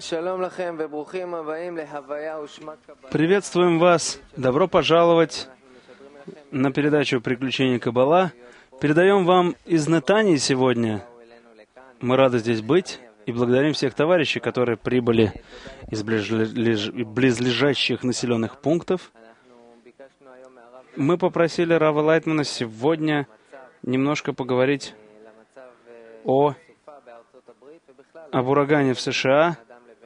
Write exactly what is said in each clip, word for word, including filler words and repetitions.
Приветствуем вас. Добро пожаловать на передачу «Приключения Каббала». Передаем вам из Нетании сегодня. Мы рады здесь быть и благодарим всех товарищей, которые прибыли из близлежащих населенных пунктов. Мы попросили Рава Лайтмана сегодня немножко поговорить о об урагане в США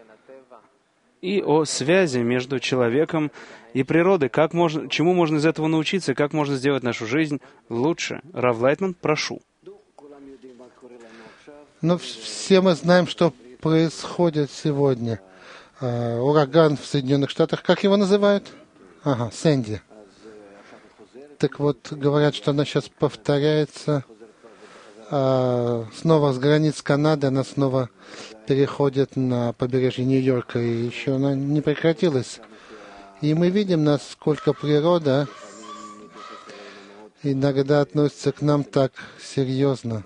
и о связи между человеком и природой. Как можно, чему можно из этого научиться, как можно сделать нашу жизнь лучше. Рав Лайтман, прошу. Ну, все мы знаем, что происходит сегодня. Uh, ураган в Соединенных Штатах, как его называют? Ага, Сэнди. Так вот, говорят, что она сейчас повторяется. Uh, снова с границ Канады она снова переходит на побережье Нью-Йорка, и еще она не прекратилась. И мы видим, насколько природа иногда относится к нам так серьезно.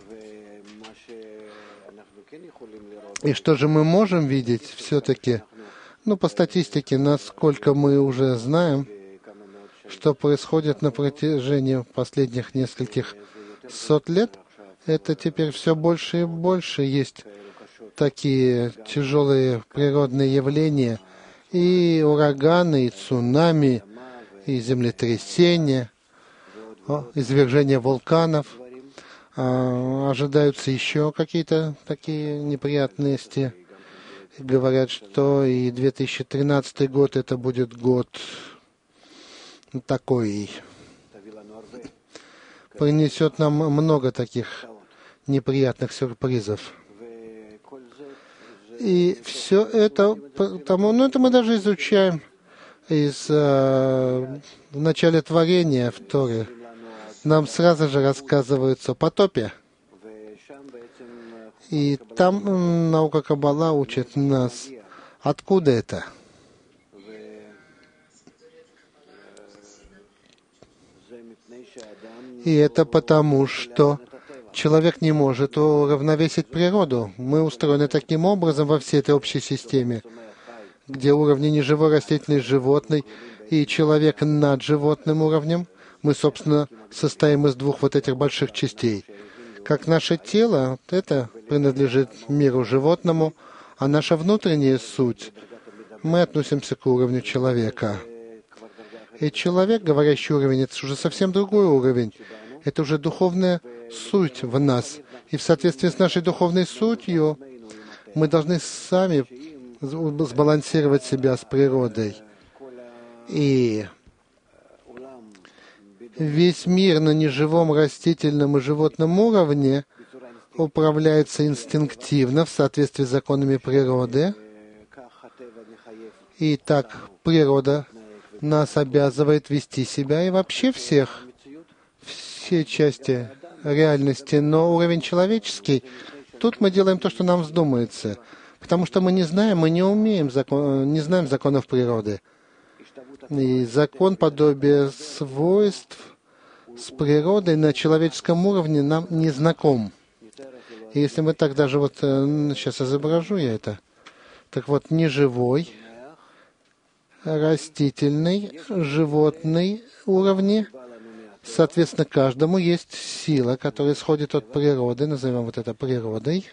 И что же мы можем видеть все-таки? Ну, по статистике, насколько мы уже знаем, что происходит на протяжении последних нескольких сот лет, это теперь все больше и больше есть такие тяжелые природные явления, и ураганы, и цунами, и землетрясения, извержения вулканов. А, ожидаются еще какие-то такие неприятности. Говорят, что и две тысячи тринадцатый год это будет год такой, принесет нам много таких неприятных сюрпризов. И все это, потому, ну это мы даже изучаем из, э, в начале творения в Торе. Нам сразу же рассказывается о потопе. И там наука Каббала учит нас, откуда это. И это потому, что человек не может уравновесить природу. Мы устроены таким образом во всей этой общей системе, где уровни неживой, растительный, животный, и человек над животным уровнем. Мы, собственно, состоим из двух вот этих больших частей. Как наше тело, это принадлежит миру животному, а наша внутренняя суть, мы относимся к уровню человека. И человек, говорящий уровень, это уже совсем другой уровень. Это уже духовная суть в нас. И в соответствии с нашей духовной сутью мы должны сами сбалансировать себя с природой. И весь мир на неживом, растительном и животном уровне управляется инстинктивно в соответствии с законами природы. И так природа нас обязывает вести себя и вообще всех, все части реальности. Но уровень человеческий, тут мы делаем то, что нам вздумается. Потому что мы не знаем, мы не умеем, закон, не знаем законов природы. И закон подобия свойств с природой на человеческом уровне нам не знаком. И если мы так даже вот, сейчас изображу я это, так вот, неживой, растительный, животный уровни, соответственно, каждому есть сила, которая исходит от природы, назовем вот это природой.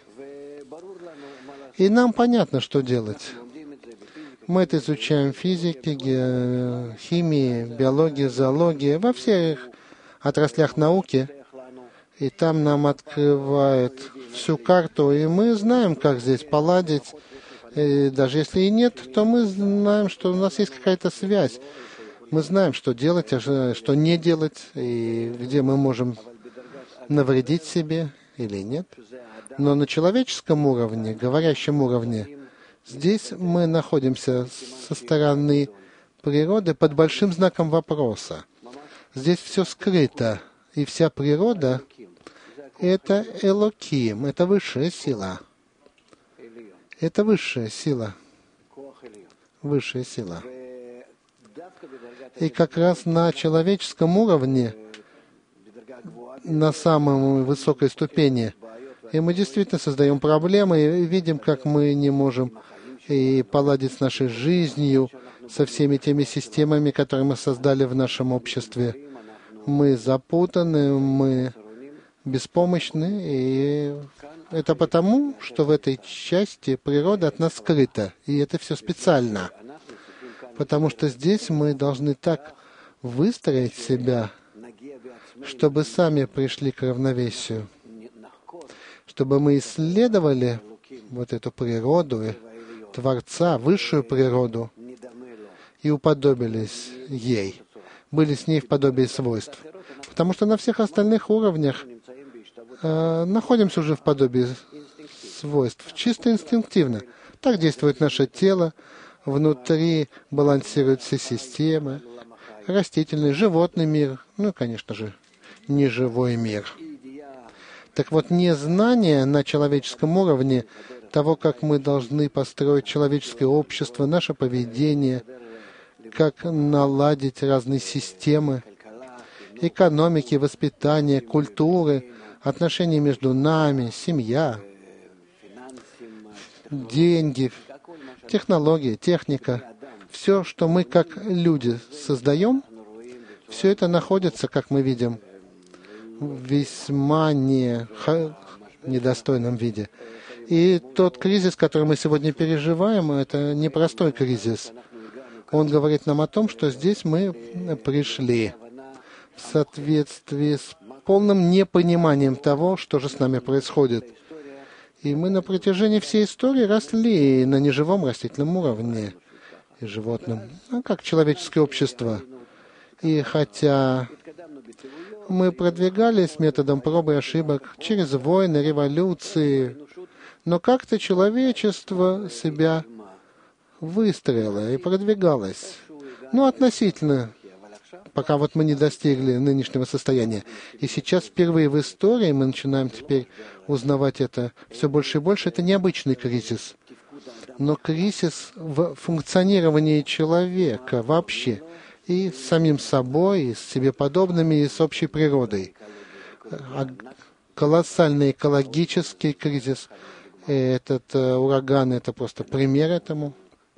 И нам понятно, что делать. Мы это изучаем в физике, химии, биологии, зоологии, во всех отраслях науки. И там нам открывает всю карту, и мы знаем, как здесь поладить. И даже если и нет, то мы знаем, что у нас есть какая-то связь. Мы знаем, что делать, а что не делать, и где мы можем навредить себе или нет. Но на человеческом уровне, говорящем уровне, здесь мы находимся со стороны природы под большим знаком вопроса. Здесь все скрыто, и вся природа — это Элоким, это высшая сила. Это высшая сила. Высшая сила. И как раз на человеческом уровне, на самой высокой ступени, и мы действительно создаем проблемы и видим, как мы не можем и поладить с нашей жизнью, со всеми теми системами, которые мы создали в нашем обществе. Мы запутаны, мы беспомощны, и это потому, что в этой части природа от нас скрыта, и это все специально. Потому что здесь мы должны так выстроить себя, чтобы сами пришли к равновесию, чтобы мы исследовали вот эту природу, Творца, высшую природу, и уподобились ей, были с ней в подобии свойств. Потому что на всех остальных уровнях э, находимся уже в подобии свойств, чисто инстинктивно. Так действует наше тело, внутри балансируют все системы, растительный, животный мир, ну и, конечно же, неживой мир. Так вот, незнание на человеческом уровне того, как мы должны построить человеческое общество, наше поведение, как наладить разные системы, экономики, воспитания, культуры, отношения между нами, семья, деньги, технологии, техника. Все, что мы как люди создаем, все это находится, как мы видим, в весьма не, недостойном виде. И тот кризис, который мы сегодня переживаем, это непростой кризис. Он говорит нам о том, что здесь мы пришли в соответствии с полным непониманием того, что же с нами происходит. И мы на протяжении всей истории росли на неживом растительном уровне и животном, ну, как человеческое общество. И хотя мы продвигались методом проб и ошибок через войны, революции, но как-то человечество себя выстроило и продвигалось. Ну, относительно, пока вот мы не достигли нынешнего состояния. И сейчас впервые в истории мы начинаем теперь узнавать это все больше и больше. Это необычный кризис, но кризис в функционировании человека вообще, и с самим собой, и с себе подобными, и с общей природой. Колоссальный экологический кризис. Этот ураган — это просто пример этому.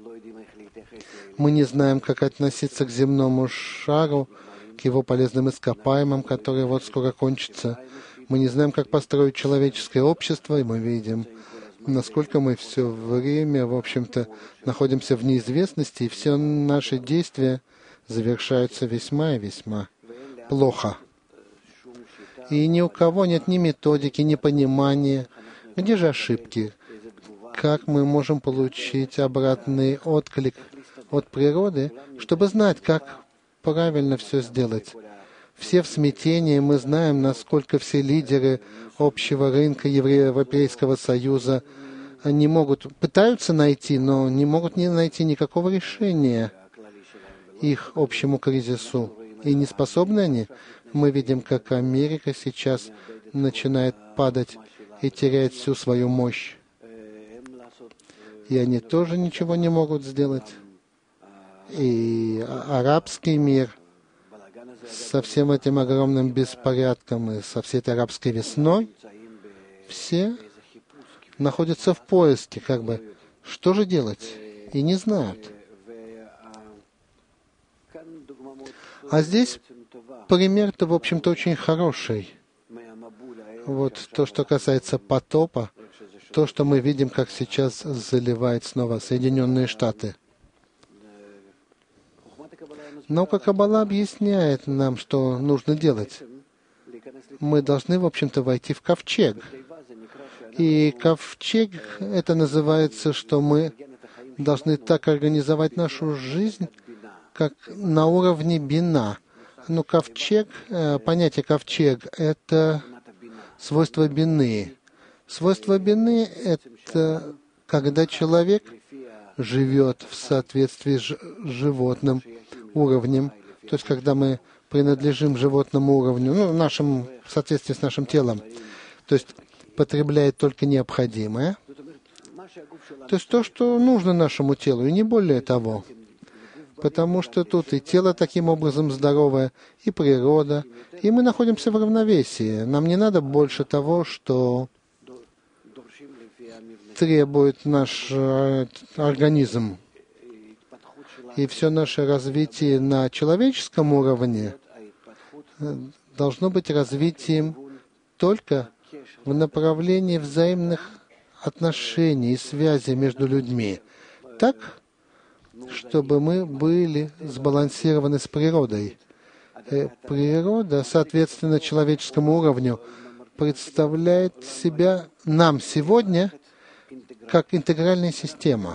Мы не знаем, как относиться к земному шару, к его полезным ископаемым, которые вот скоро кончатся. Мы не знаем, как построить человеческое общество, и мы видим, насколько мы все время, в общем-то, находимся в неизвестности, и все наши действия завершаются весьма и весьма плохо. И ни у кого нет ни методики, ни понимания, где же ошибки, как мы можем получить обратный отклик от природы, чтобы знать, как правильно все сделать. Все в смятении, мы знаем, насколько все лидеры общего рынка Европейского Союза не могут, пытаются найти, но не могут не найти никакого решения их общему кризису. И не способны они. Мы видим, как Америка сейчас начинает падать и теряет всю свою мощь. И они тоже ничего не могут сделать. И арабский мир со всем этим огромным беспорядком и со всей этой арабской весной, все находятся в поиске, как бы, что же делать, и не знают. А здесь пример-то, в общем-то, очень хороший. Вот то, что касается потопа, то, что мы видим, как сейчас заливает снова Соединенные Штаты. Наука Каббала объясняет нам, что нужно делать. Мы должны, в общем-то, войти в ковчег. И ковчег, это называется, что мы должны так организовать нашу жизнь, как на уровне бина. Ну, ковчег, понятие ковчег, это свойство бины. Свойство бины — это когда человек живет в соответствии с животным уровнем, то есть когда мы принадлежим животному уровню, ну, нашим, в соответствии с нашим телом, то есть потребляет только необходимое, то есть то, что нужно нашему телу, и не более того. Потому что тут и тело таким образом здоровое, и природа, и мы находимся в равновесии. Нам не надо больше того, что требует наш организм. И все наше развитие на человеческом уровне должно быть развитием только в направлении взаимных отношений и связи между людьми, так, чтобы мы были сбалансированы с природой. И природа, соответственно, человеческому уровню, представляет себя нам сегодня как интегральная система.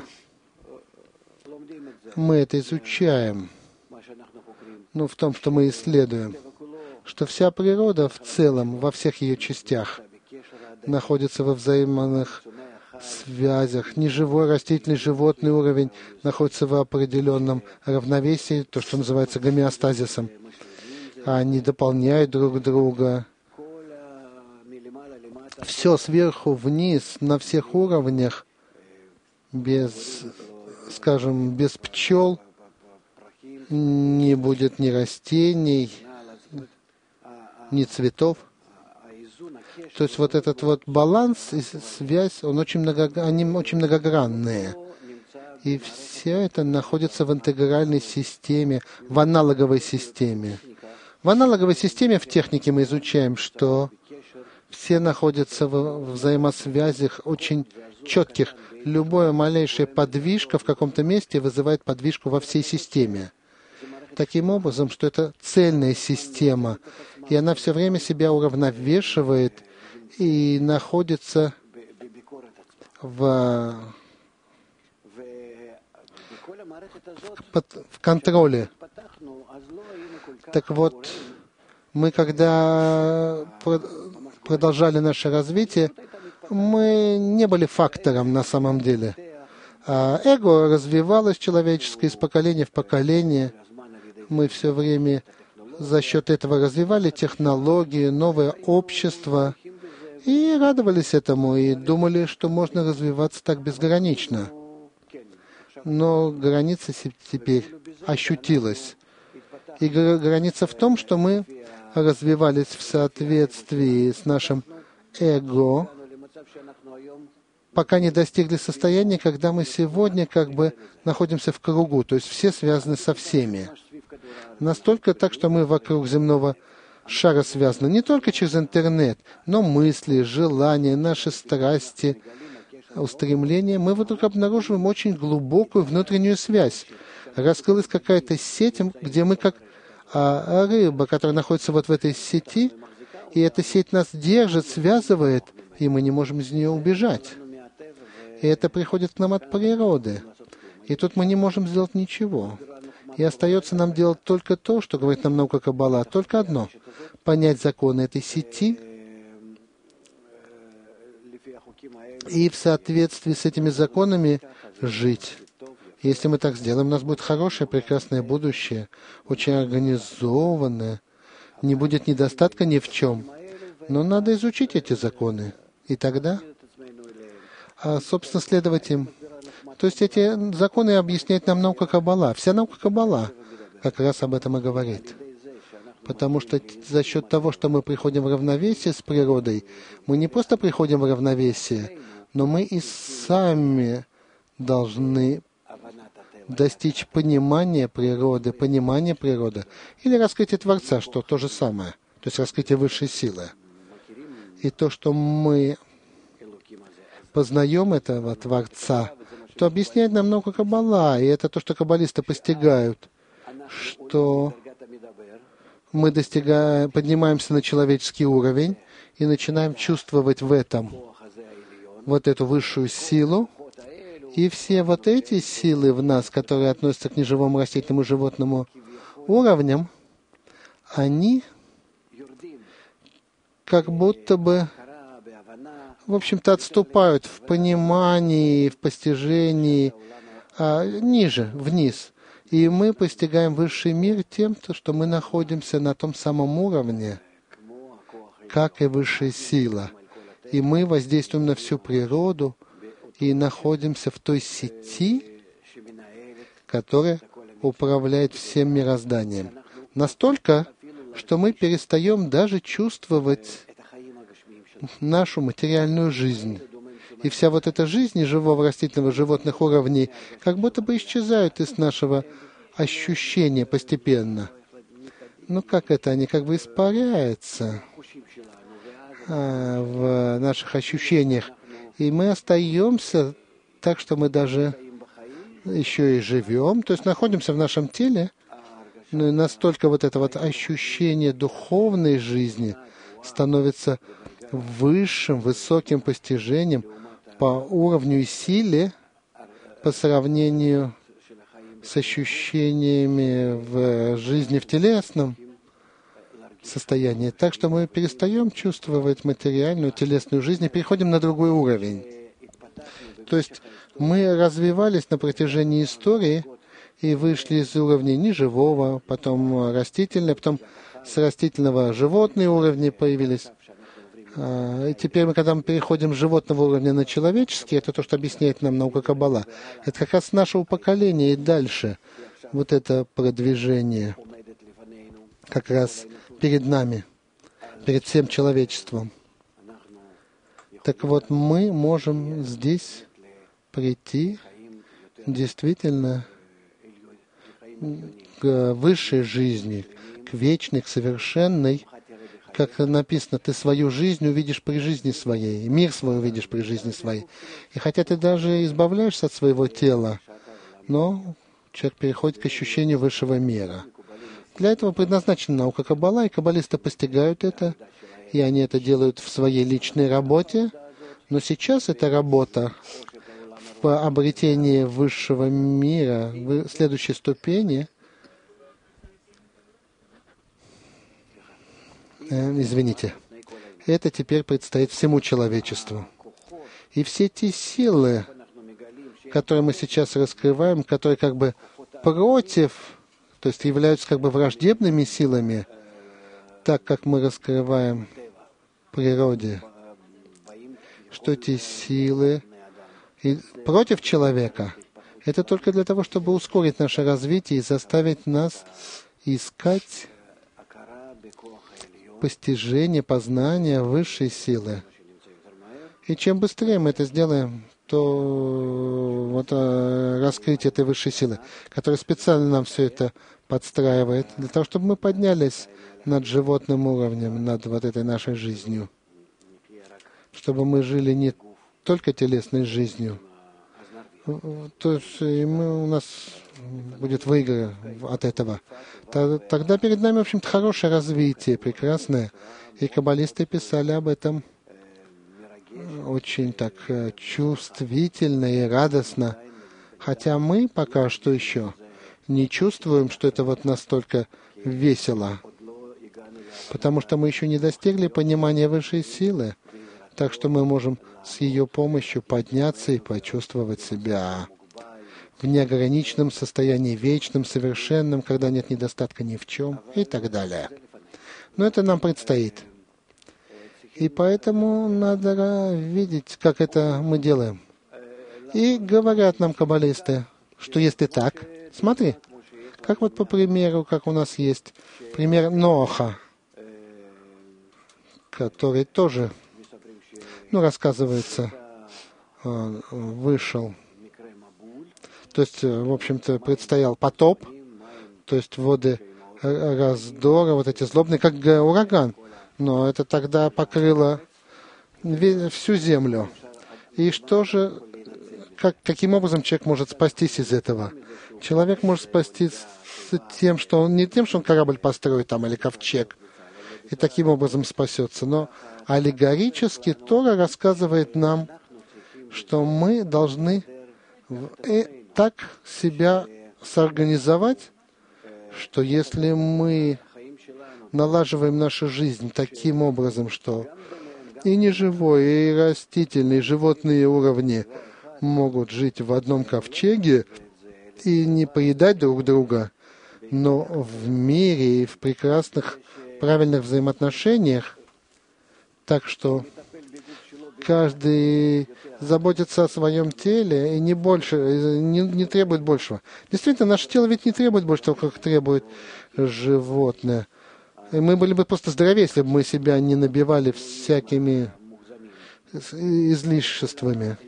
Мы это изучаем, ну, в том, что мы исследуем, что вся природа в целом, во всех ее частях, находится во взаимных связях. Неживой, растительный, животный уровень находится в определенном равновесии, то, что называется гомеостазисом. Они дополняют друг друга. Все сверху вниз, на всех уровнях, без, скажем, без пчел не будет ни растений, ни цветов. То есть вот этот вот баланс и связь, он очень много, они очень многогранные. И все это находится в интегральной системе, в аналоговой системе. В аналоговой системе в технике мы изучаем, что все находятся в взаимосвязях очень четких. Любая малейшая подвижка в каком-то месте вызывает подвижку во всей системе. Таким образом, что это цельная система, и она все время себя уравновешивает и находится в, под, в контроле. Так вот, мы когда продолжали наше развитие, мы не были фактором на самом деле. А эго развивалось человеческое из поколения в поколение. Мы все время за счет этого развивали технологии, новое общество и радовались этому, и думали, что можно развиваться так безгранично. Но граница теперь ощутилась. И граница в том, что мы развивались в соответствии с нашим эго, пока не достигли состояния, когда мы сегодня как бы находимся в кругу, то есть все связаны со всеми. Настолько так, что мы вокруг земного шара связаны не только через интернет, но мысли, желания, наши страсти, устремления. Мы вдруг обнаруживаем очень глубокую внутреннюю связь. Раскрылась какая-то сеть, где мы как а, рыба, которая находится вот в этой сети, и эта сеть нас держит, связывает, и мы не можем из нее убежать. И это приходит к нам от природы. И тут мы не можем сделать ничего. И остается нам делать только то, что говорит нам наука Каббала, только одно — понять законы этой сети и в соответствии с этими законами жить. Если мы так сделаем, у нас будет хорошее, прекрасное будущее, очень организованное, не будет недостатка ни в чем. Но надо изучить эти законы. И тогда, а, собственно, следовать им. То есть эти законы объясняет нам наука Каббала. Вся наука Каббала как раз об этом и говорит. Потому что за счет того, что мы приходим в равновесие с природой, мы не просто приходим в равновесие, но мы и сами должны достичь понимания природы, понимания природы, или раскрытия Творца, что то же самое, то есть раскрытие высшей силы. И то, что мы познаем этого Творца, то объясняет нам наука Каббала, и это то, что каббалисты постигают, что мы достигаем, поднимаемся на человеческий уровень и начинаем чувствовать в этом вот эту высшую силу, и все вот эти силы в нас, которые относятся к неживому, растительному, животному уровням, они как будто бы, в общем-то, отступают в понимании, в постижении а, ниже, вниз. И мы постигаем высший мир тем, что мы находимся на том самом уровне, как и высшая сила. И мы воздействуем на всю природу и находимся в той сети, которая управляет всем мирозданием. Настолько, что мы перестаем даже чувствовать нашу материальную жизнь. И вся вот эта жизнь живого, растительного, животных уровней как будто бы исчезают из нашего ощущения постепенно. Ну как это? Они как бы испаряются а, в наших ощущениях. И мы остаемся так, что мы даже еще и живем, то есть находимся в нашем теле, но и настолько вот это вот ощущение духовной жизни становится высшим, высоким постижением по уровню и силе по сравнению с ощущениями в жизни в телесном состоянии. Так что мы перестаем чувствовать материальную, телесную жизнь и переходим на другой уровень. То есть мы развивались на протяжении истории и вышли из уровня неживого, потом растительного, потом с растительного животные уровни появились. И теперь, мы, когда мы переходим с животного уровня на человеческий, это то, что объясняет нам наука Каббала. Это как раз нашего поколения и дальше. Вот это продвижение как раз перед нами, перед всем человечеством. Так вот, мы можем здесь прийти действительно к высшей жизни, к вечной, к совершенной. Как написано, ты свою жизнь увидишь при жизни своей, мир свой увидишь при жизни своей. И хотя ты даже избавляешься от своего тела, но человек переходит к ощущению высшего мира. Для этого предназначена наука Каббала, и каббалисты постигают это, и они это делают в своей личной работе. Но сейчас эта работа в обретении высшего мира, в следующей ступени, Извините. Это теперь предстоит всему человечеству. И все те силы, которые мы сейчас раскрываем, которые как бы против, то есть являются как бы враждебными силами, так как мы раскрываем в природе, что эти силы и против человека, это только для того, чтобы ускорить наше развитие и заставить нас искать постижение, познание высшей силы. И чем быстрее мы это сделаем, то вот а, раскрытие этой высшей силы, которая специально нам все это подстраивает, для того, чтобы мы поднялись над животным уровнем, над вот этой нашей жизнью, чтобы мы жили не только телесной жизнью, то есть и мы, у нас будет выигрыш от этого. Тогда перед нами, в общем-то, хорошее развитие, прекрасное. И каббалисты писали об этом очень так чувствительно и радостно. Хотя мы пока что еще не чувствуем, что это вот настолько весело. Потому что мы еще не достигли понимания высшей силы. Так что мы можем с ее помощью подняться и почувствовать себя в неограниченном состоянии, вечном, совершенном, когда нет недостатка ни в чем и так далее. Но это нам предстоит. И поэтому надо видеть, как это мы делаем. И говорят нам каббалисты, что если так, смотри, как вот по примеру, как у нас есть пример Ноаха, который тоже, ну, рассказывается, вышел. То есть, в общем-то, предстоял потоп, то есть воды раздора, вот эти злобные, как ураган. Но это тогда покрыло всю землю. И что же, как, каким образом человек может спастись из этого? Человек может спастись тем, что он, не тем, что он корабль построит там или ковчег, и таким образом спасется, но аллегорически Тора рассказывает нам, что мы должны так себя соорганизовать, что если мы налаживаем нашу жизнь таким образом, что и неживой, и растительный, и животные уровни могут жить в одном ковчеге и не поедать друг друга, но в мире и в прекрасных, правильных взаимоотношениях, так что каждый заботится о своем теле и не больше, не, не требует большего. Действительно, наше тело ведь не требует больше того, как требует животное. И мы были бы просто здоровее, если бы мы себя не набивали всякими излишествами.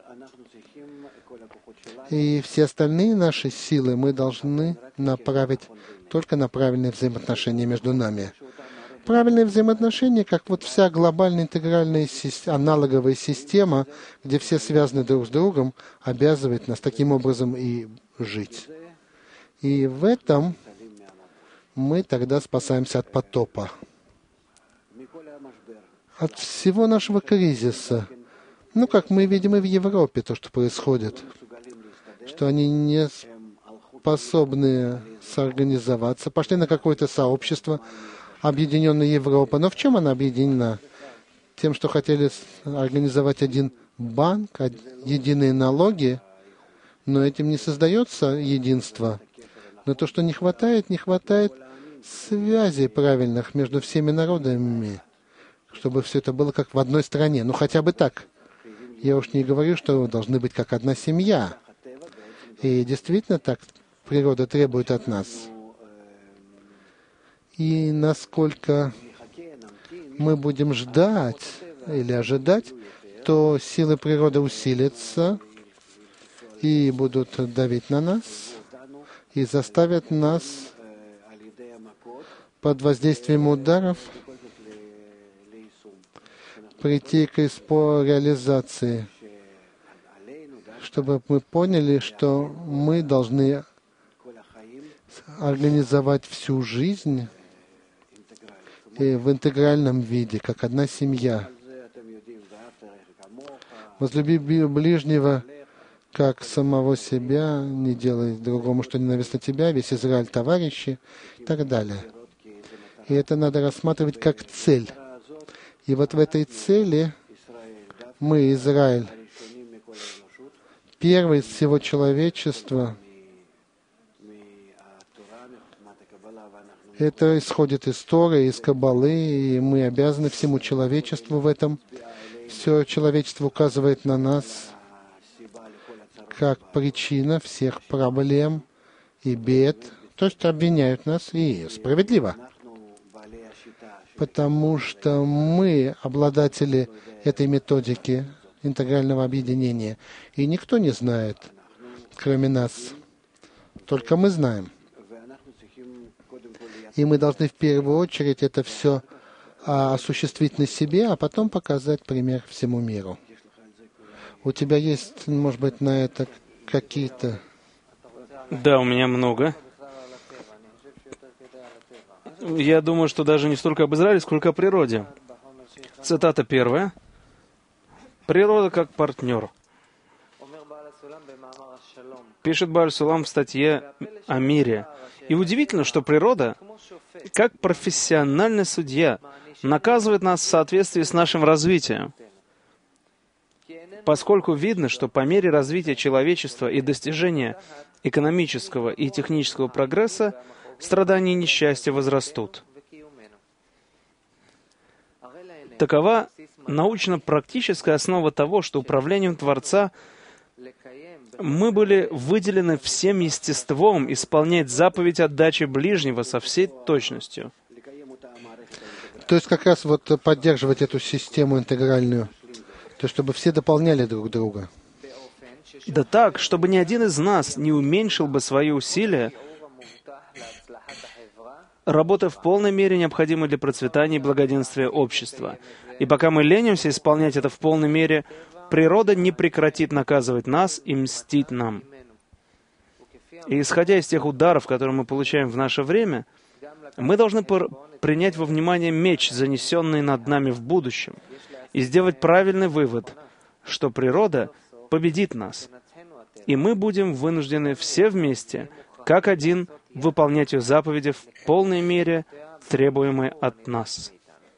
И все остальные наши силы мы должны направить только на правильные взаимоотношения между нами. Правильные взаимоотношения, как вот вся глобальная интегральная аналоговая система, где все связаны друг с другом, обязывает нас таким образом и жить. И в этом мы тогда спасаемся от потопа, от всего нашего кризиса. Ну, как мы видим и в Европе, то, что происходит, что они не способны соорганизоваться, пошли на какое-то сообщество, Объединенная Европа. Но в чем она объединена? Тем, что хотели организовать один банк, единые налоги, но этим не создается единство. Но то, что не хватает, не хватает связей правильных между всеми народами, чтобы все это было как в одной стране. Ну, хотя бы так. Я уж не говорю, что должны быть как одна семья. И действительно так природа требует от нас. И насколько мы будем ждать или ожидать, то силы природы усилятся и будут давить на нас, и заставят нас под воздействием ударов прийти к реализации, чтобы мы поняли, что мы должны организовать всю жизнь и в интегральном виде, как одна семья. Возлюби ближнего, как самого себя, не делай другому, что ненавистно тебя, весь Израиль товарищи, и так далее. И это надо рассматривать как цель. И вот в этой цели мы, Израиль, первый из всего человечества. Это исходит из Торы, из Каббалы, и мы обязаны всему человечеству в этом. Все человечество указывает на нас как причина всех проблем и бед. То есть обвиняют нас, и справедливо. Потому что мы обладатели этой методики интегрального объединения. И никто не знает, кроме нас. Только мы знаем. И мы должны в первую очередь это все а, осуществить на себе, а потом показать пример всему миру. У тебя есть, может быть, на это какие-то... Да, у меня много. Я думаю, что даже не столько об Израиле, сколько о природе. Цитата первая. «Природа как партнер». Пишет Бааль Сулам в статье о мире. И удивительно, что природа, как профессиональный судья, наказывает нас в соответствии с нашим развитием. Поскольку видно, что по мере развития человечества и достижения экономического и технического прогресса, страдания и несчастья возрастут. Такова научно-практическая основа того, что управлением Творца мы были выделены всем естеством исполнять заповедь отдачи ближнего со всей точностью. То есть как раз вот поддерживать эту систему интегральную, то чтобы все дополняли друг друга. Да так, чтобы ни один из нас не уменьшил бы свои усилия, работа в полной мере необходима для процветания и благоденствия общества. И пока мы ленимся исполнять это в полной мере, природа не прекратит наказывать нас и мстить нам. И исходя из тех ударов, которые мы получаем в наше время, мы должны принять во внимание меч, занесенный над нами в будущем, и сделать правильный вывод, что природа победит нас, и мы будем вынуждены все вместе, как один, выполнять ее заповеди в полной мере, требуемые от нас.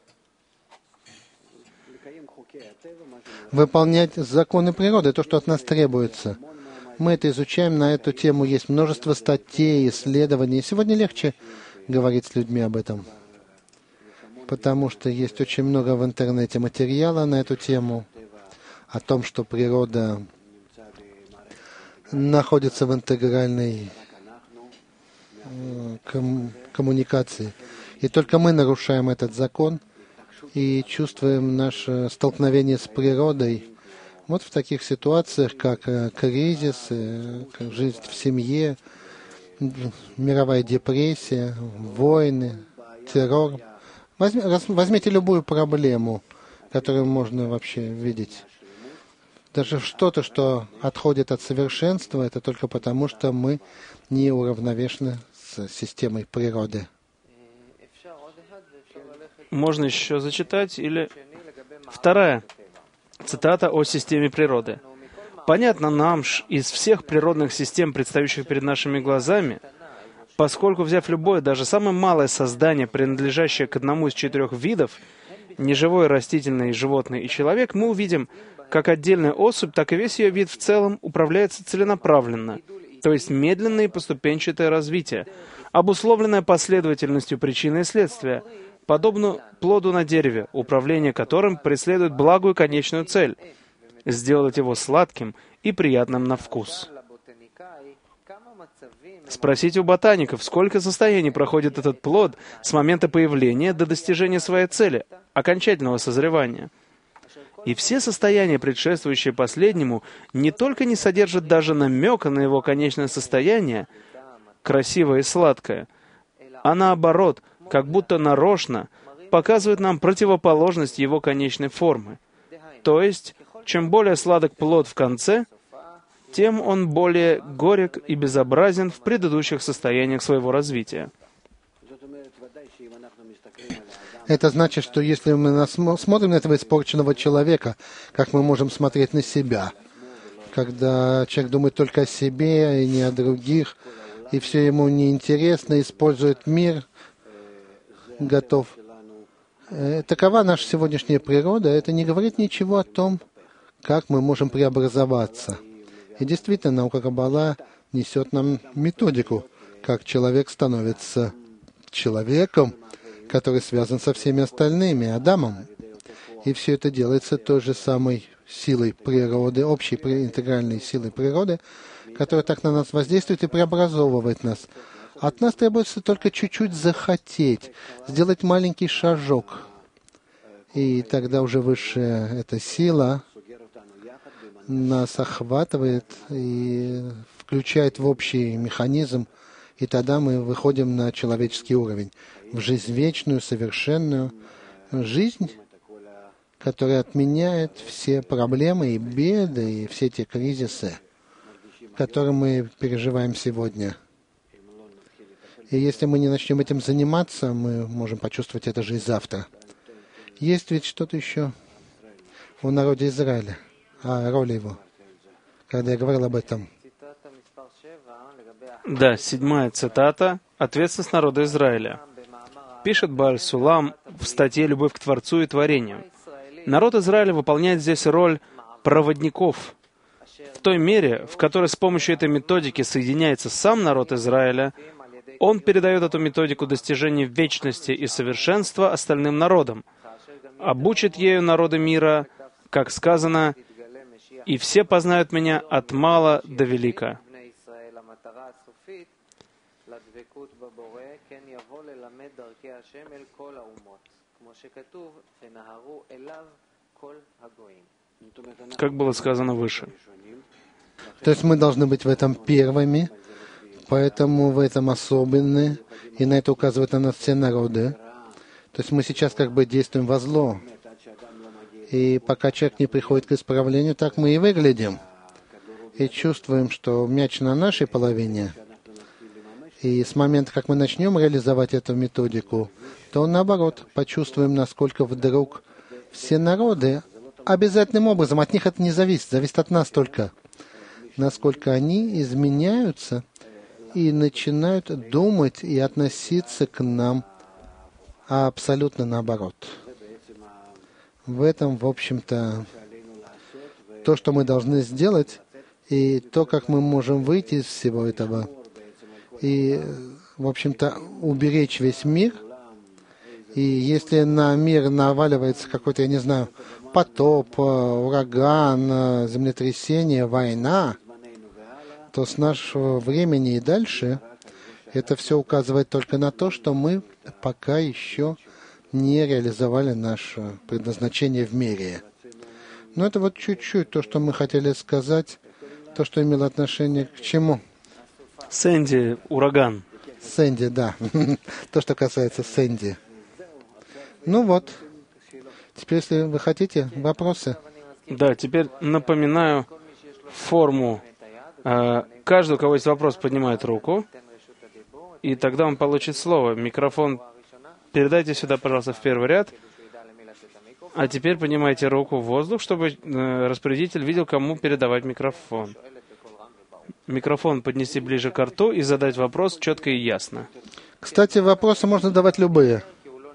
Выполнять законы природы, то, что от нас требуется. Мы это изучаем, на эту тему есть множество статей, исследований. Сегодня легче говорить с людьми об этом, потому что есть очень много в интернете материала на эту тему, о том, что природа находится в интегральной ком- коммуникации. И только мы нарушаем этот закон, и чувствуем наше столкновение с природой. Вот в таких ситуациях, как кризис, как жизнь в семье, мировая депрессия, войны, террор. Возьмите любую проблему, которую можно вообще видеть. Даже что-то, что отходит от совершенства, это только потому, что мы не уравновешены с системой природы. Можно еще зачитать, или вторая цитата о системе природы. Понятно нам из всех природных систем, предстающих перед нашими глазами, поскольку, взяв любое, даже самое малое создание, принадлежащее к одному из четырех видов, неживое, растительное, животное и человек, мы увидим, как отдельная особь, так и весь ее вид в целом управляется целенаправленно, то есть медленное и поступенчатое развитие, обусловленное последовательностью причины и следствия, подобно плоду на дереве, управление которым преследует благую конечную цель — сделать его сладким и приятным на вкус. Спросите у ботаников, сколько состояний проходит этот плод с момента появления до достижения своей цели, окончательного созревания. И все состояния, предшествующие последнему, не только не содержат даже намека на его конечное состояние, красивое и сладкое, а наоборот, как будто нарочно показывают нам противоположность его конечной формы. То есть, чем более сладок плод в конце, тем он более горек и безобразен в предыдущих состояниях своего развития. Это значит, что если мы смотрим на этого испорченного человека, как мы можем смотреть на себя, когда человек думает только о себе и не о других, и все ему неинтересно, использует мир, готов. Такова наша сегодняшняя природа. Это не говорит ничего о том, как мы можем преобразоваться. И действительно, наука Каббала несет нам методику, как человек становится человеком, который связан со всеми остальными, Адамом. И все это делается той же самой силой природы, общей интегральной силой природы, которая так на нас воздействует и преобразовывает нас. От нас требуется только чуть-чуть захотеть, сделать маленький шажок. И тогда уже высшая эта сила нас охватывает и включает в общий механизм, и тогда мы выходим на человеческий уровень, в жизнь вечную, совершенную, жизнь, которая отменяет все проблемы и беды, и все те кризисы, которые мы переживаем сегодня. И если мы не начнем этим заниматься, мы можем почувствовать это же и завтра. Есть ведь что-то еще у народа Израиля, о роли его, когда я говорил об этом. Да, седьмая цитата «Ответственность народа Израиля». Пишет Бааль Сулам в статье «Любовь к Творцу и творению». Народ Израиля выполняет здесь роль проводников. В той мере, в которой с помощью этой методики соединяется сам народ Израиля, он передает эту методику достижения вечности и совершенства остальным народам, обучит ею народы мира, как сказано, «И все познают меня от мала до велика». Как было сказано выше. То есть мы должны быть в этом первыми, поэтому в этом особенны, и на это указывают на нас все народы. То есть мы сейчас как бы действуем во зло. И пока человек не приходит к исправлению, так мы и выглядим. И чувствуем, что мяч на нашей половине. И с момента, как мы начнем реализовать эту методику, то наоборот, почувствуем, насколько вдруг все народы обязательным образом, от них это не зависит, зависит от нас только, насколько они изменяются и начинают думать и относиться к нам абсолютно наоборот. В этом, в общем-то, то, что мы должны сделать, и то, как мы можем выйти из всего этого, и, в общем-то, уберечь весь мир. И если на мир наваливается какой-то, я не знаю, потоп, ураган, землетрясение, война, то с нашего времени и дальше это все указывает только на то, что мы пока еще не реализовали наше предназначение в мире. Но это вот чуть-чуть то, что мы хотели сказать, то, что имело отношение к чему? Сэнди, ураган. Сэнди, да. То, что касается Сэнди. Ну вот. Теперь, если вы хотите, вопросы. Да, теперь напоминаю форму. Каждый, у кого есть вопрос, поднимает руку, и тогда он получит слово. Микрофон передайте сюда, пожалуйста, в первый ряд. А теперь поднимайте руку в воздух, чтобы распорядитель видел, кому передавать микрофон. Микрофон поднести ближе к рту и задать вопрос четко и ясно. Кстати, вопросы можно давать любые.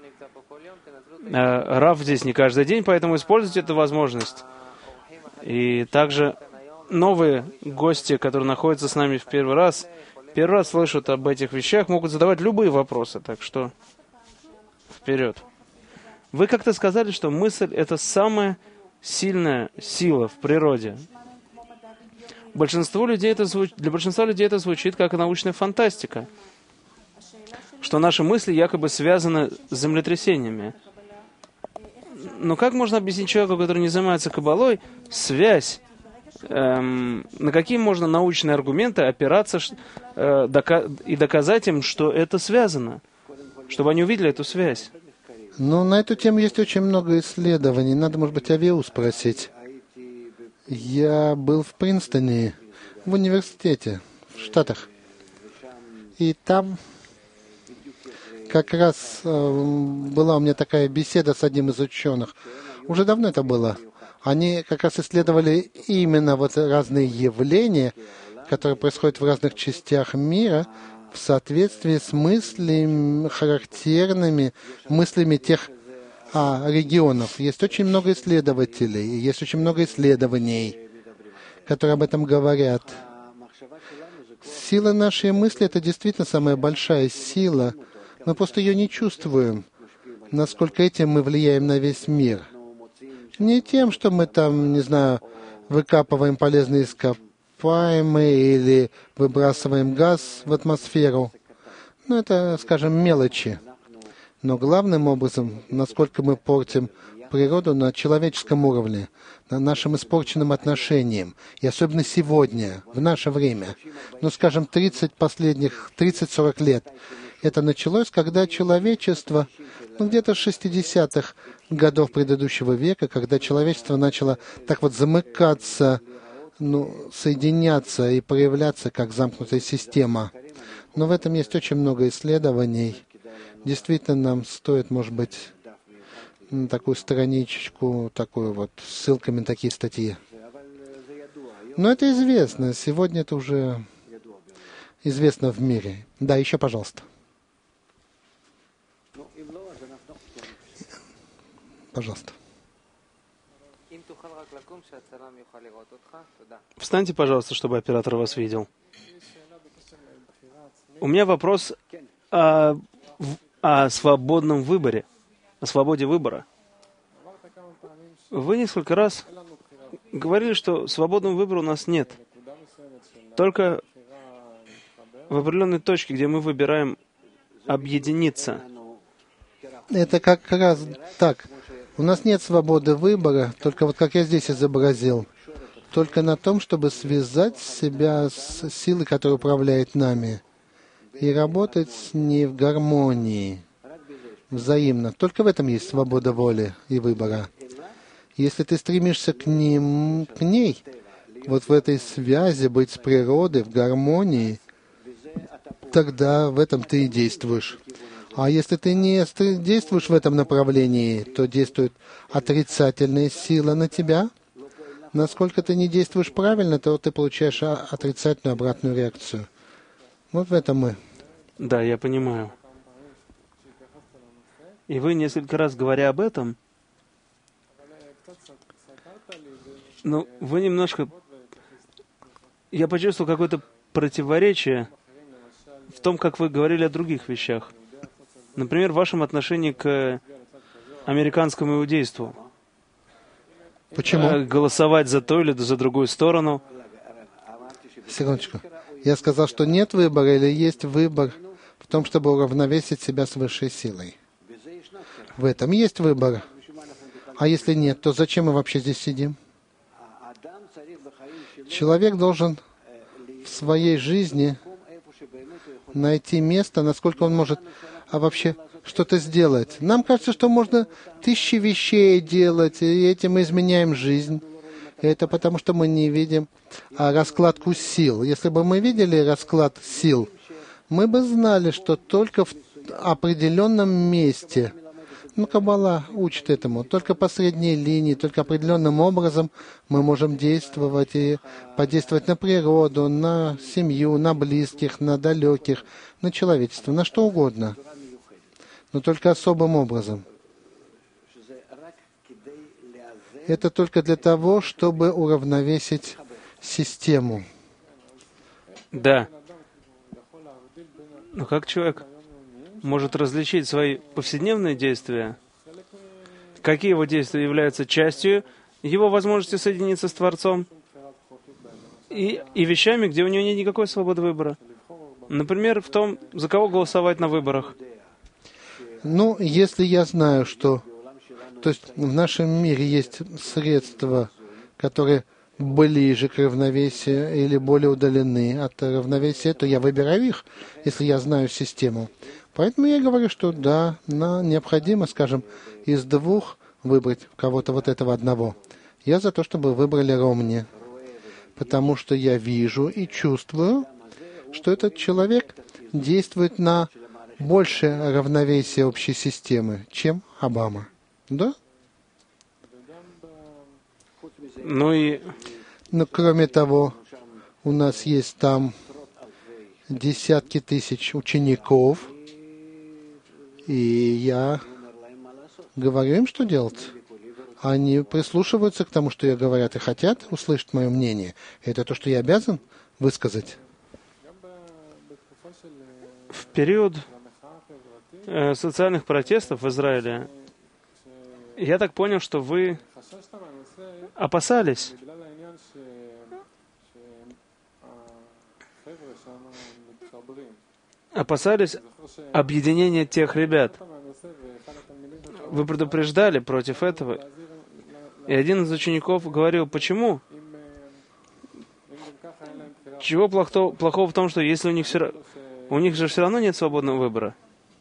Рав здесь не каждый день, поэтому используйте эту возможность. И также новые гости, которые находятся с нами в первый раз, первый раз слышат об этих вещах, могут задавать любые вопросы. Так что вперед. Вы как-то сказали, что мысль — это самая сильная сила в природе. Большинству людей это звуч... Для большинства людей это звучит как научная фантастика, что наши мысли якобы связаны с землетрясениями. Но как можно объяснить человеку, который не занимается каббалой, связь? Эм, на какие можно научные аргументы опираться э, дока... и доказать им, что это связано? Чтобы они увидели эту связь. Ну, на эту тему есть очень много исследований. Надо, может быть, Авиу спросить. Я был в Принстоне, в университете, в Штатах. И там как раз э, была у меня такая беседа с одним из ученых. Уже давно это было. Они как раз исследовали именно вот разные явления, которые происходят в разных частях мира, в соответствии с мыслями, характерными мыслями тех а, регионов. Есть очень много исследователей, есть очень много исследований, которые об этом говорят. Сила нашей мысли — это действительно самая большая сила. Мы просто ее не чувствуем, насколько этим мы влияем на весь мир. Не тем, что мы там, не знаю, выкапываем полезные ископаемые или выбрасываем газ в атмосферу. Ну, это, скажем, мелочи. Но главным образом, насколько мы портим природу на человеческом уровне, на нашим испорченным отношениям. И особенно сегодня, в наше время. Ну, скажем, тридцать последних, тридцать-сорок лет. Это началось, когда человечество, ну, где-то с шестидесятых годов предыдущего века, когда человечество начало так вот замыкаться, ну, соединяться и проявляться как замкнутая система. Но в этом есть очень много исследований. Действительно, нам стоит, может быть, такую страничку, такую вот, с ссылками на такие статьи. Но это известно. Сегодня это уже известно в мире. Да, еще, пожалуйста. Пожалуйста. Встаньте, пожалуйста, чтобы оператор вас видел. У меня вопрос о, о свободном выборе, о свободе выбора. Вы несколько раз говорили, что свободного выбора у нас нет. Только в определенной точке, где мы выбираем объединиться. Это как раз так. У нас нет свободы выбора, только вот как я здесь изобразил, только на том, чтобы связать себя с силой, которая управляет нами, и работать с ней в гармонии, взаимно. Только в этом есть свобода воли и выбора. Если ты стремишься к ним, к ней, вот в этой связи, быть с природой, в гармонии, тогда в этом ты и действуешь. А если ты не действуешь в этом направлении, то действует отрицательная сила на тебя. Насколько ты не действуешь правильно, то ты получаешь отрицательную обратную реакцию. Вот в этом мы. Да, я понимаю. И вы несколько раз, говоря об этом, ну, вы немножко... Я почувствовал какое-то противоречие в том, как вы говорили о других вещах. Например, в вашем отношении к американскому иудейству. Почему? Голосовать за то или за другую сторону. Секундочку. Я сказал, что нет выбора или есть выбор в том, чтобы уравновесить себя с высшей силой. В этом есть выбор. А если нет, то зачем мы вообще здесь сидим? Человек должен в своей жизни найти место, насколько он может, а вообще что-то сделать. Нам кажется, что можно тысячи вещей делать, и этим мы изменяем жизнь. Это потому, что мы не видим а, раскладку сил. Если бы мы видели расклад сил, мы бы знали, что только в определенном месте, ну, Каббала учит этому, только по средней линии, только определенным образом мы можем действовать и подействовать на природу, на семью, на близких, на далеких, на человечество, на что угодно, но только особым образом. Это только для того, чтобы уравновесить систему. Да. Но как человек может различить свои повседневные действия? Какие его действия являются частью его возможности соединиться с Творцом? И, и вещами, где у него нет никакой свободы выбора. Например, в том, за кого голосовать на выборах. Ну, если я знаю, что... То есть в нашем мире есть средства, которые ближе к равновесию или более удалены от равновесия, то я выбираю их, если я знаю систему. Поэтому я говорю, что да, на, необходимо, скажем, из двух выбрать кого-то вот этого одного. Я за то, чтобы выбрали Ромни, потому что я вижу и чувствую, что этот человек действует на большее равновесие общей системы, чем Обама. Да? Ну и... Но кроме того, у нас есть там десятки тысяч учеников, и я говорю им, что делать. Они прислушиваются к тому, что я говорю, и хотят услышать мое мнение. Это то, что я обязан высказать. В период э, социальных протестов в Израиле я так понял, что вы опасались, опасались объединения тех ребят. Вы предупреждали против этого. И один из учеников говорил, почему? Чего плохого, плохого в том, что если у них все, у них же все равно нет свободного выбора?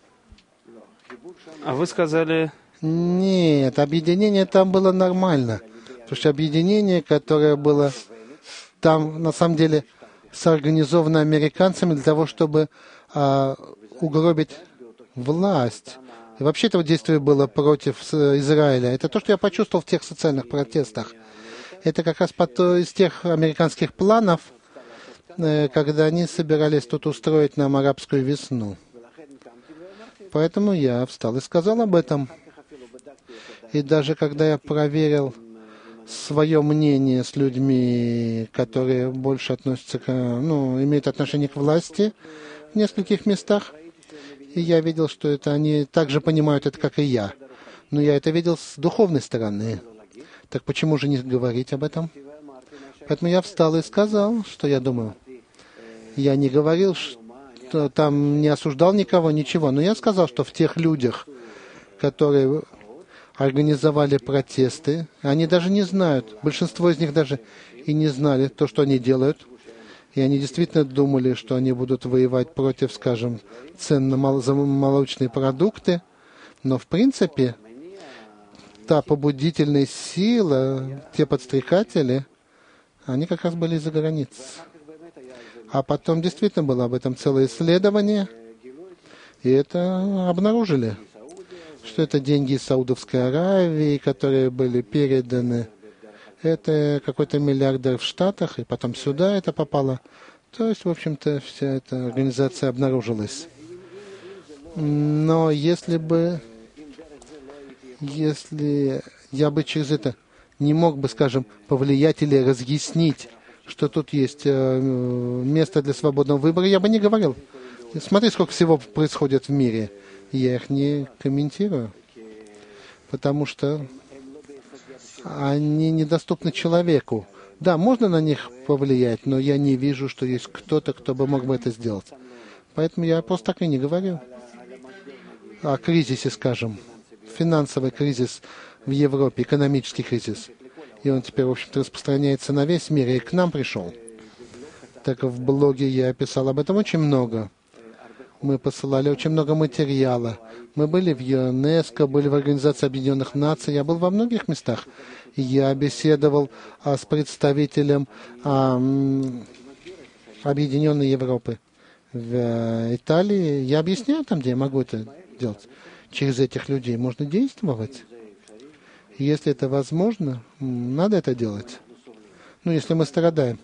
А вы сказали... Нет, объединение там было нормально. Потому что объединение, которое было там, на самом деле, соорганизовано американцами для того, чтобы а, угробить власть. И вообще это действие было против Израиля. Это то, что я почувствовал в тех социальных протестах. Это как раз из тех американских планов, когда они собирались тут устроить нам арабскую весну. Поэтому я встал и сказал об этом. И даже когда я проверил свое мнение с людьми, которые больше относятся к, ну, имеют отношение к власти в нескольких местах, и я видел, что это они также понимают это, как и я. Но я это видел с духовной стороны. Так почему же не говорить об этом? Поэтому я встал и сказал, что я думаю. Я не говорил, что там не осуждал никого, ничего. Но я сказал, что в тех людях, которые организовали протесты, они даже не знают, большинство из них даже и не знали то, что они делают. И они действительно думали, что они будут воевать против, скажем, цен на молочные продукты. Но, в принципе, та побудительная сила, те подстрекатели, они как раз были из-за границ. А потом действительно было об этом целое исследование, и это обнаружили, что это деньги из Саудовской Аравии, которые были переданы. Это какой-то миллиардер в Штатах, и потом сюда это попало. То есть, в общем-то, вся эта организация обнаружилась. Но если бы, если я бы через это не мог бы, скажем, повлиять или разъяснить, что тут есть место для свободного выбора, я бы не говорил. Смотри, сколько всего происходит в мире. Я их не комментирую, потому что они недоступны человеку. Да, можно на них повлиять, но я не вижу, что есть кто-то, кто бы мог бы это сделать. Поэтому я просто так и не говорю о кризисе, скажем, финансовый кризис в Европе, экономический кризис. И он теперь, в общем-то, распространяется на весь мир, и к нам пришел. Так в блоге я писал об этом очень много. Мы посылали очень много материала. Мы были в ЮНЕСКО, были в Организации Объединенных Наций. Я был во многих местах. Я беседовал а, с представителем а, Объединенной Европы в а, Италии. Я объясняю там, где я могу это делать. Через этих людей можно действовать. Если это возможно, надо это делать. Ну, если мы страдаем.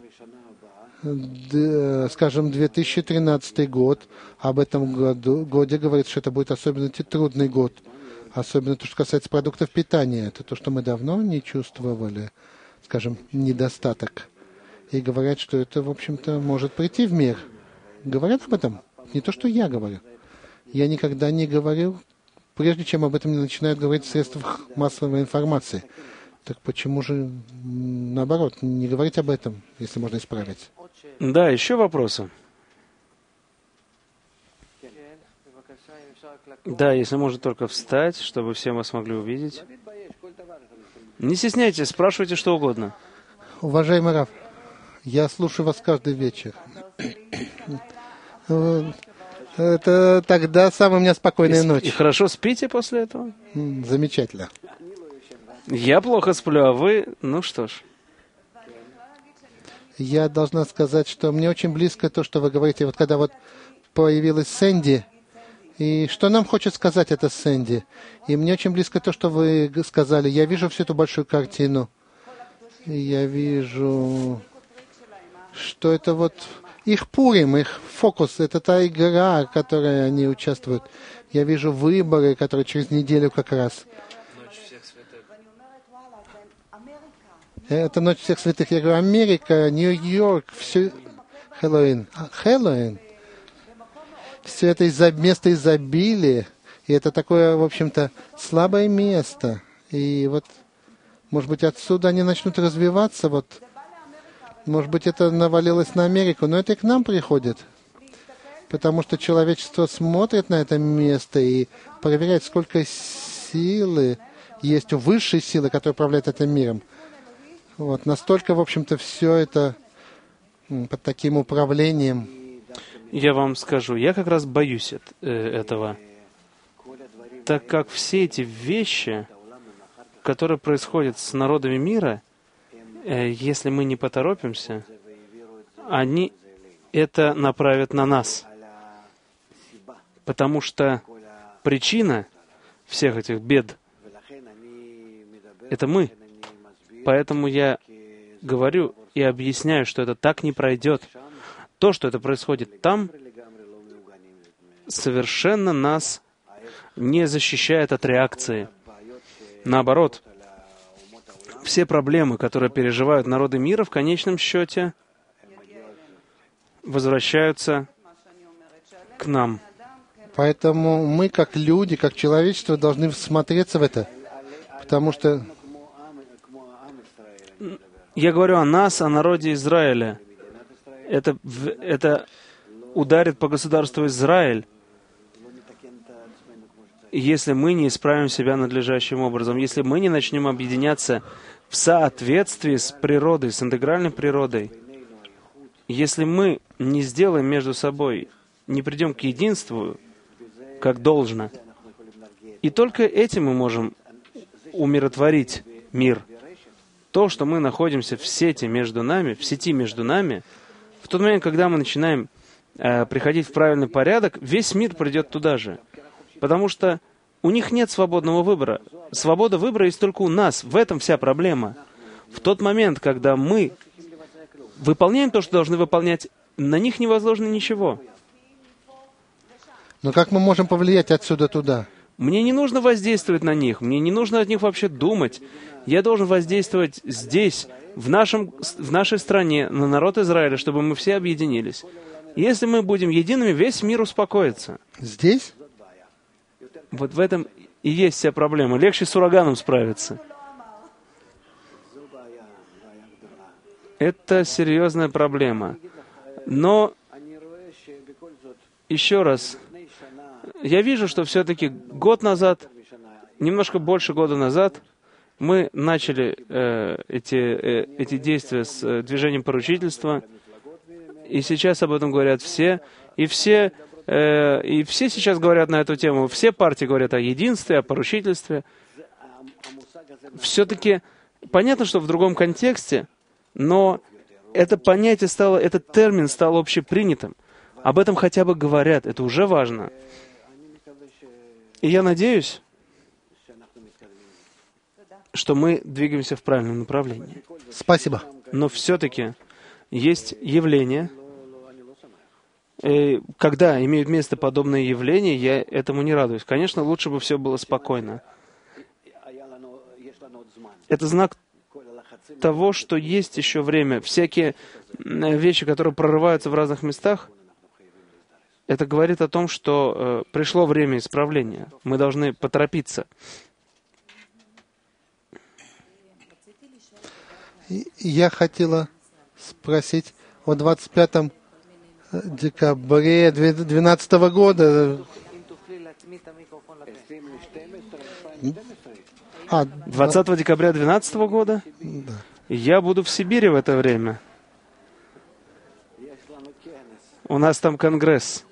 Скажем, две тысячи тринадцатый год, об этом году, годе говорится, что это будет особенно трудный год. Особенно то, что касается продуктов питания. Это то, что мы давно не чувствовали, скажем, недостаток. И говорят, что это, в общем-то, может прийти в мир. Говорят об этом. Не то, что я говорю. Я никогда не говорил, прежде чем об этом не начинают говорить в средствах массовой информации. Так почему же, наоборот, не говорить об этом, если можно исправить? Да, еще вопросы? Да, если можно только встать, чтобы все вас могли увидеть. Не стесняйтесь, спрашивайте что угодно. Уважаемый Рав, я слушаю вас каждый вечер. Это тогда самая у меня спокойная и, ночь. И хорошо спите после этого? Замечательно. Я плохо сплю, а вы, ну что ж. Я должна сказать, что мне очень близко то, что вы говорите. Вот когда вот появилась Сэнди, и что нам хочет сказать эта Сэнди? И мне очень близко то, что вы сказали. Я вижу всю эту большую картину. Я вижу, что это вот их Пурим, их фокус, это та игра, в которой они участвуют. Я вижу выборы, которые через неделю как раз. Это Ночь всех святых. Я говорю, Америка, Нью-Йорк, все... Хэллоуин. Хэллоуин. Все это из-за места изобилия. И это такое, в общем-то, слабое место. И вот, может быть, отсюда они начнут развиваться. Вот, может быть, это навалилось на Америку, но это и к нам приходит. Потому что человечество смотрит на это место и проверяет, сколько силы есть у высшей силы, которая управляет этим миром. Вот, настолько, в общем-то, все это под таким управлением. Я вам скажу, я как раз боюсь от, э, этого, так как все эти вещи, которые происходят с народами мира, э, если мы не поторопимся, они это направят на нас. Потому что причина всех этих бед — это мы. Поэтому я говорю и объясняю, что это так не пройдет. То, что это происходит там, совершенно нас не защищает от реакции. Наоборот, все проблемы, которые переживают народы мира, в конечном счете возвращаются к нам. Поэтому мы, как люди, как человечество, должны всмотреться в это. Потому что... Я говорю о нас, о народе Израиля. Это, это ударит по государству Израиль, если мы не исправим себя надлежащим образом, если мы не начнем объединяться в соответствии с природой, с интегральной природой, если мы не сделаем между собой, не придем к единству, как должно, и только этим мы можем умиротворить мир. То, что мы находимся в сети между нами, в сети между нами, в тот момент, когда мы начинаем э, приходить в правильный порядок, весь мир придет туда же. Потому что у них нет свободного выбора. Свобода выбора есть только у нас. В этом вся проблема. В тот момент, когда мы выполняем то, что должны выполнять, на них не возложено ничего. Но как мы можем повлиять отсюда туда? Мне не нужно воздействовать на них, мне не нужно от них вообще думать. Я должен воздействовать здесь, в, нашем, в нашей стране, на народ Израиля, чтобы мы все объединились. Если мы будем едиными, весь мир успокоится. Здесь? Вот в этом и есть вся проблема. Легче с ураганом справиться. Это серьезная проблема. Но, еще раз, я вижу, что все-таки год назад немножко больше года назад мы начали э, эти, э, эти действия с э, движением поручительства, и сейчас об этом говорят все, и все, э, и все сейчас говорят на эту тему, все партии говорят о единстве, о поручительстве. Все-таки понятно, что в другом контексте, но это понятие стало, этот термин стал общепринятым. Об этом хотя бы говорят, это уже важно. И я надеюсь, что мы двигаемся в правильном направлении. Спасибо. Но все-таки есть явления, и когда имеют место подобные явления, я этому не радуюсь. Конечно, лучше бы все было спокойно. Это знак того, что есть еще время. Всякие вещи, которые прорываются в разных местах, это говорит о том, что э, пришло время исправления. Мы должны поторопиться. Я хотела спросить о двадцать пятом декабре две тысячи двенадцатого года. А, двадцатого декабря две тысячи двенадцатого года да. Я буду в Сибири в это время. У нас там конгресс.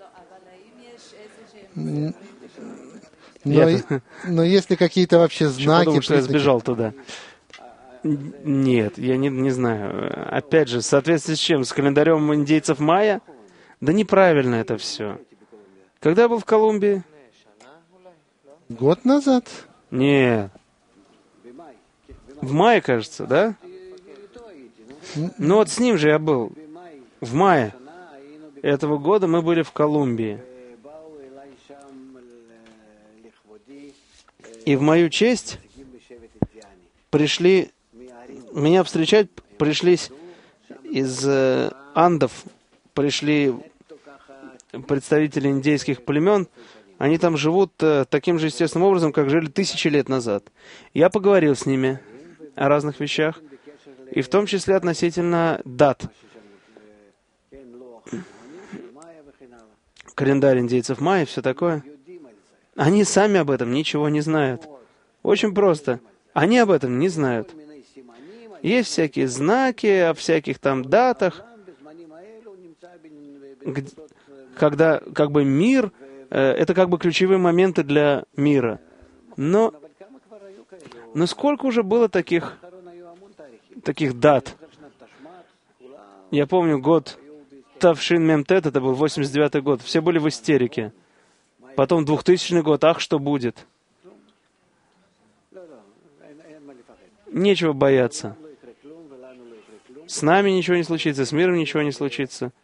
Но, Нет. но есть ли какие-то вообще Еще знаки? подумал, что я признаки? сбежал туда. Н- Нет, я не, не знаю. Опять же, в соответствии с чем? С календарем индейцев майя? Да неправильно это все. Когда я был в Колумбии? Год назад. Нет. В мае, кажется, да? Ну вот с ним же я был. В мае этого года мы были в Колумбии. И в мою честь пришли, меня встречать пришлись из э, Андов, пришли представители индейских племен. Они там живут э, таким же естественным образом, как жили тысячи лет назад. Я поговорил с ними о разных вещах, и в том числе относительно дат. Календарь индейцев майя, все такое. Они сами об этом ничего не знают. Очень просто. Они об этом не знают. Есть всякие знаки о всяких там датах, где, когда как бы мир, э, это как бы ключевые моменты для мира. Но, но сколько уже было таких, таких дат? Я помню год Тавшин Мемтет, это был восемьдесят девятый год. Все были в истерике. Потом двухтысячный год, ах, что будет? Нечего бояться. С нами ничего не случится, с миром ничего не случится.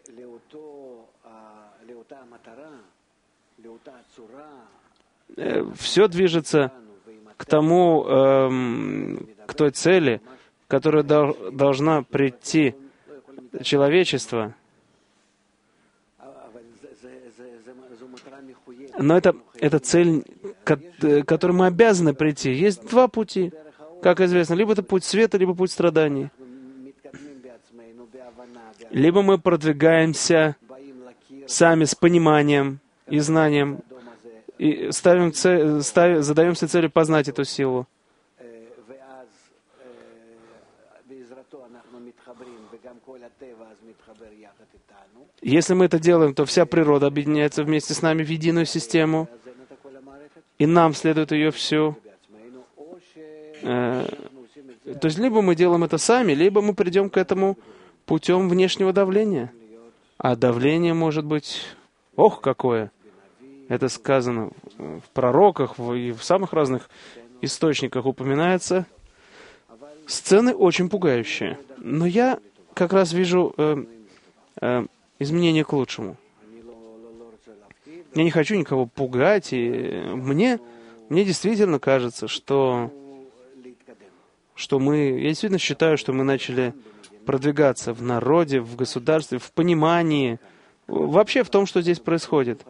Все движется к тому, эм, к той цели, которая дол- должна прийти человечество. Но это, это цель, к которой мы обязаны прийти. Есть два пути, как известно. Либо это путь света, либо путь страданий. Либо мы продвигаемся сами с пониманием и знанием, и ставим цель, ставим, задаемся целью познать эту силу. Если мы это делаем, то вся природа объединяется вместе с нами в единую систему, и нам следует ее всю. Э, то есть либо мы делаем это сами, либо мы придем к этому путем внешнего давления. А давление может быть, ох, какое! Это сказано в пророках и в самых разных источниках упоминается. Сцены очень пугающие. Но я как раз вижу э, э, изменения к лучшему. Я не хочу никого пугать, и мне, мне действительно кажется, что, что мы... Я действительно считаю, что мы начали продвигаться в народе, в государстве, в понимании, вообще в том, что здесь происходит.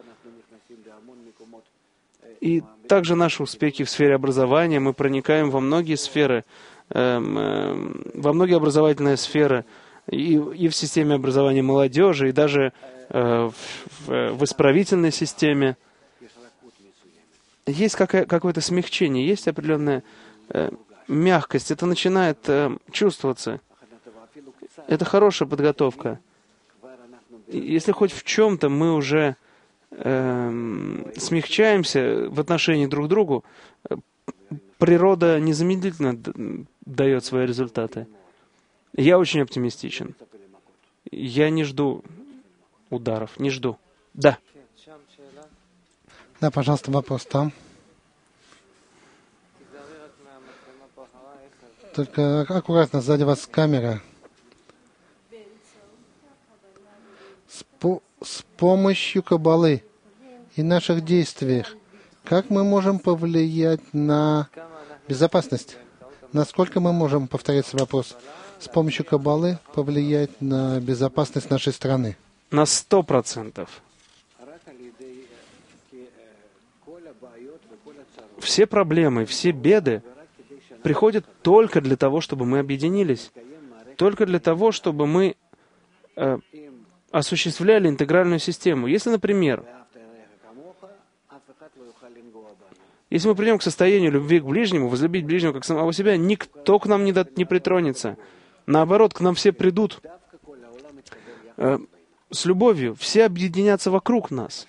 И также наши успехи в сфере образования, мы проникаем во многие сферы, эм, эм, во многие образовательные сферы, и, и в системе образования молодежи, и даже э, в, в, в исправительной системе. есть какая, какое-то смягчение, есть определенная э, мягкость. Это начинает э, чувствоваться. Это хорошая подготовка. И если хоть в чем-то мы уже э, смягчаемся в отношении друг к другу, природа незамедлительно дает свои результаты. Я очень оптимистичен. Я не жду ударов, не жду. Да. Да, пожалуйста, вопрос там. Только аккуратно, сзади вас камера. С, по с помощью Каббалы и наших действиях, как мы можем повлиять на безопасность? Насколько мы можем, повторять вопрос, с помощью Каббалы повлиять на безопасность нашей страны? На сто процентов. Все проблемы, все беды приходят только для того, чтобы мы объединились. Только для того, чтобы мы э, осуществляли интегральную систему. Если, например, если мы придем к состоянию любви к ближнему, возлюбить ближнего как самого себя, никто к нам не, до, не притронется. Наоборот, к нам все придут э, с любовью, все объединятся вокруг нас.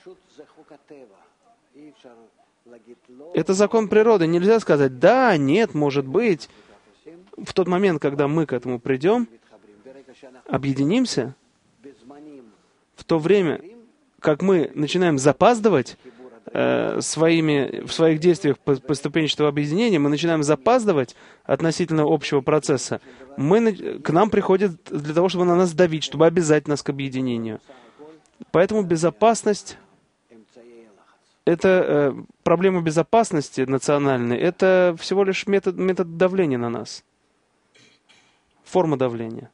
Это закон природы. Нельзя сказать, да, нет, может быть. В тот момент, когда мы к этому придем, объединимся, в то время, как мы начинаем запаздывать э, своими, в своих действиях поступенчатого объединения, мы начинаем запаздывать относительно общего процесса, мы, к нам приходят для того, чтобы на нас давить, чтобы обязать нас к объединению. Поэтому безопасность Это э, проблема безопасности национальной, это всего лишь метод, метод давления на нас. Форма давления.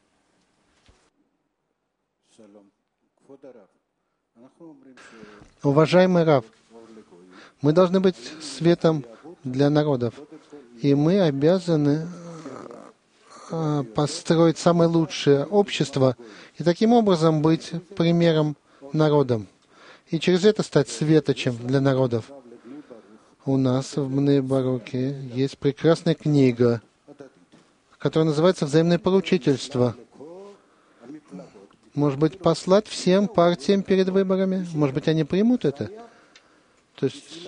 Уважаемый Рав, мы должны быть светом для народов, и мы обязаны э, построить самое лучшее общество и таким образом быть примером народам. И через это стать светочем для народов. У нас в Бней-Баруке есть прекрасная книга, которая называется «Взаимное поручительство». Может быть, послать всем партиям перед выборами? Может быть, они примут это? То есть,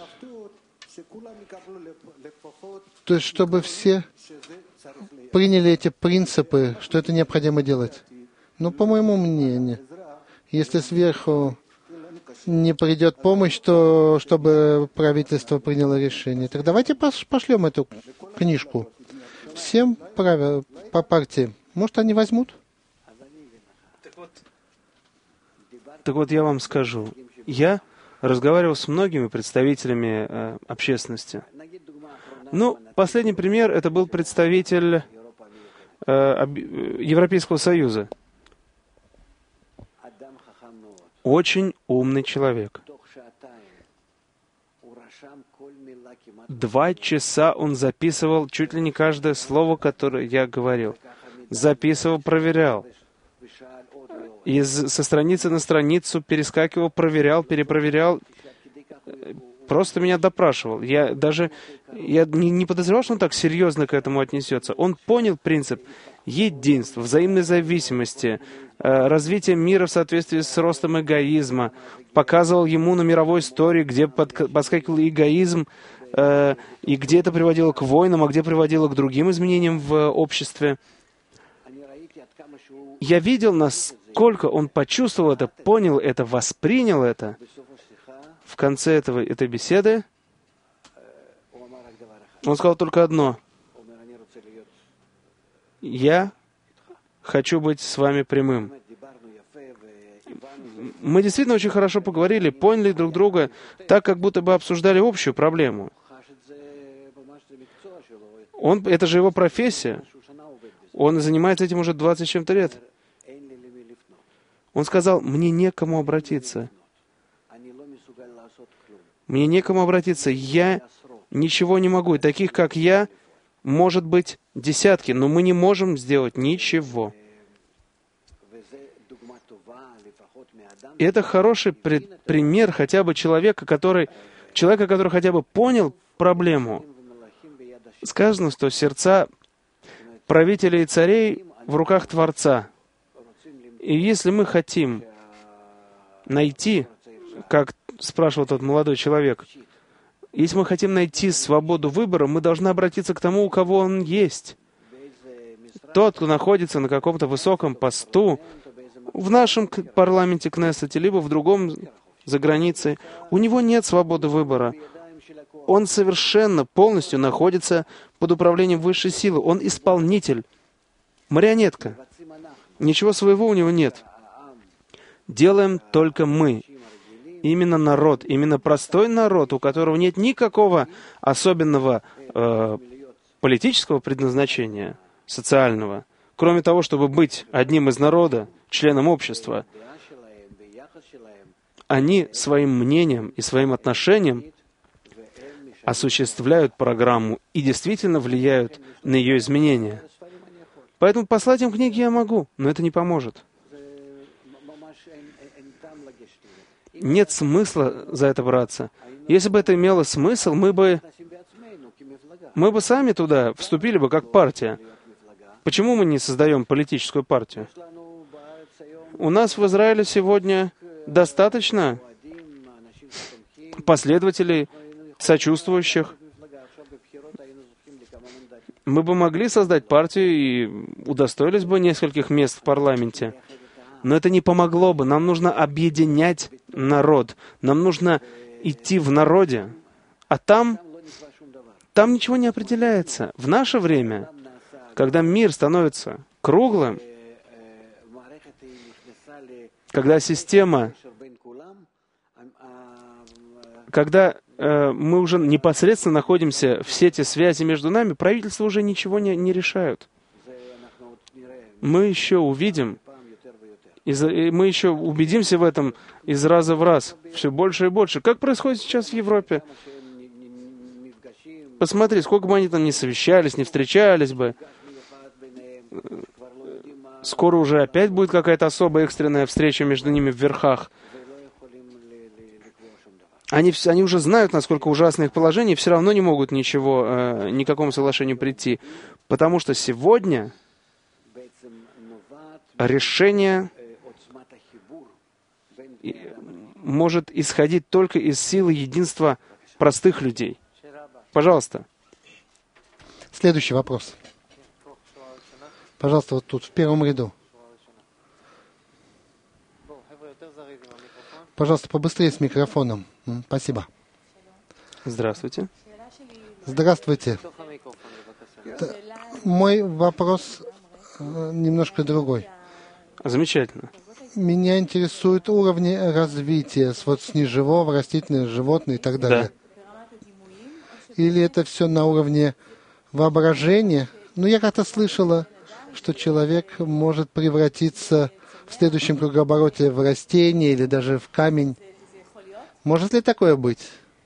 то есть чтобы все приняли эти принципы, что это необходимо делать. Но, по моему мнению, если сверху не придет помощь, то чтобы правительство приняло решение. Так давайте пошлем эту книжку всем правил, по партии. Может, они возьмут? Так вот, так вот, я вам скажу. Я разговаривал с многими представителями э, общественности. Ну, последний пример, это был представитель э, об, Европейского Союза. Очень умный человек. Два часа он записывал чуть ли не каждое слово, которое я говорил. Записывал, проверял. Из, со страницы на страницу перескакивал, проверял, перепроверял. Просто меня допрашивал. Я даже я не, не подозревал, что он так серьезно к этому отнесется. Он понял принцип единства, взаимной зависимости, развития мира в соответствии с ростом эгоизма. Показывал ему на мировой истории, где под, подскакивал эгоизм, э, и где это приводило к войнам, а где приводило к другим изменениям в обществе. Я видел, насколько он почувствовал это, понял это, воспринял это. В конце этого, этой беседы он сказал только одно. Я хочу быть с вами прямым. Мы действительно очень хорошо поговорили, поняли друг друга, так, как будто бы обсуждали общую проблему. Он, это же его профессия. Он занимается этим уже двадцать с чем-то лет. Он сказал, мне некому обратиться. Мне некому обратиться. Я ничего не могу. И таких, как я, может быть десятки, но мы не можем сделать ничего. И это хороший при- пример хотя бы человека, который человека, который хотя бы понял проблему. Сказано, что сердца правителей и царей в руках Творца. И если мы хотим найти, как спрашивал тот молодой человек, если мы хотим найти свободу выбора, мы должны обратиться к тому, у кого он есть. Тот, кто находится на каком-то высоком посту, в нашем парламенте Кнессете, либо в другом за границей, у него нет свободы выбора. Он совершенно полностью находится под управлением высшей силы. Он исполнитель, марионетка. Ничего своего у него нет. Делаем только мы. Именно народ, именно простой народ, у которого нет никакого особенного э, политического предназначения, социального, кроме того, чтобы быть одним из народа, членом общества. Они своим мнением и своим отношением осуществляют программу и действительно влияют на ее изменения. Поэтому послать им книги я могу, но это не поможет. Нет смысла за это браться. Если бы это имело смысл, мы бы, мы бы сами туда вступили бы как партия. Почему мы не создаем политическую партию? У нас в Израиле сегодня достаточно последователей, сочувствующих. Мы бы могли создать партию и удостоились бы нескольких мест в парламенте. Но это не помогло бы. Нам нужно объединять народ. Нам нужно идти в народе. А там, там ничего не определяется. В наше время, когда мир становится круглым, когда система, когда э, мы уже непосредственно находимся в сети связи между нами, правительства уже ничего не, не решают. Мы еще увидим, из, мы еще убедимся в этом из раза в раз, все больше и больше. Как происходит сейчас в Европе? Посмотри, сколько бы они там не совещались, не встречались бы. Скоро уже опять будет какая-то особая экстренная встреча между ними в верхах. Они, они уже знают, насколько ужасно их положение, и все равно не могут ничего, э, ни к какому соглашению прийти. Потому что сегодня решение может исходить только из силы единства простых людей. Пожалуйста. Следующий вопрос. Пожалуйста, вот тут, в первом ряду. Пожалуйста, побыстрее с микрофоном. Спасибо. Здравствуйте. Здравствуйте. Мой вопрос немножко другой. Замечательно. Меня интересуют уровни развития, вот с неживого, растительное, животное и так далее. Да. Или это все на уровне воображения? Ну, я как-то слышала, что человек может превратиться в следующем кругообороте в растение или даже в камень. Может ли такое быть?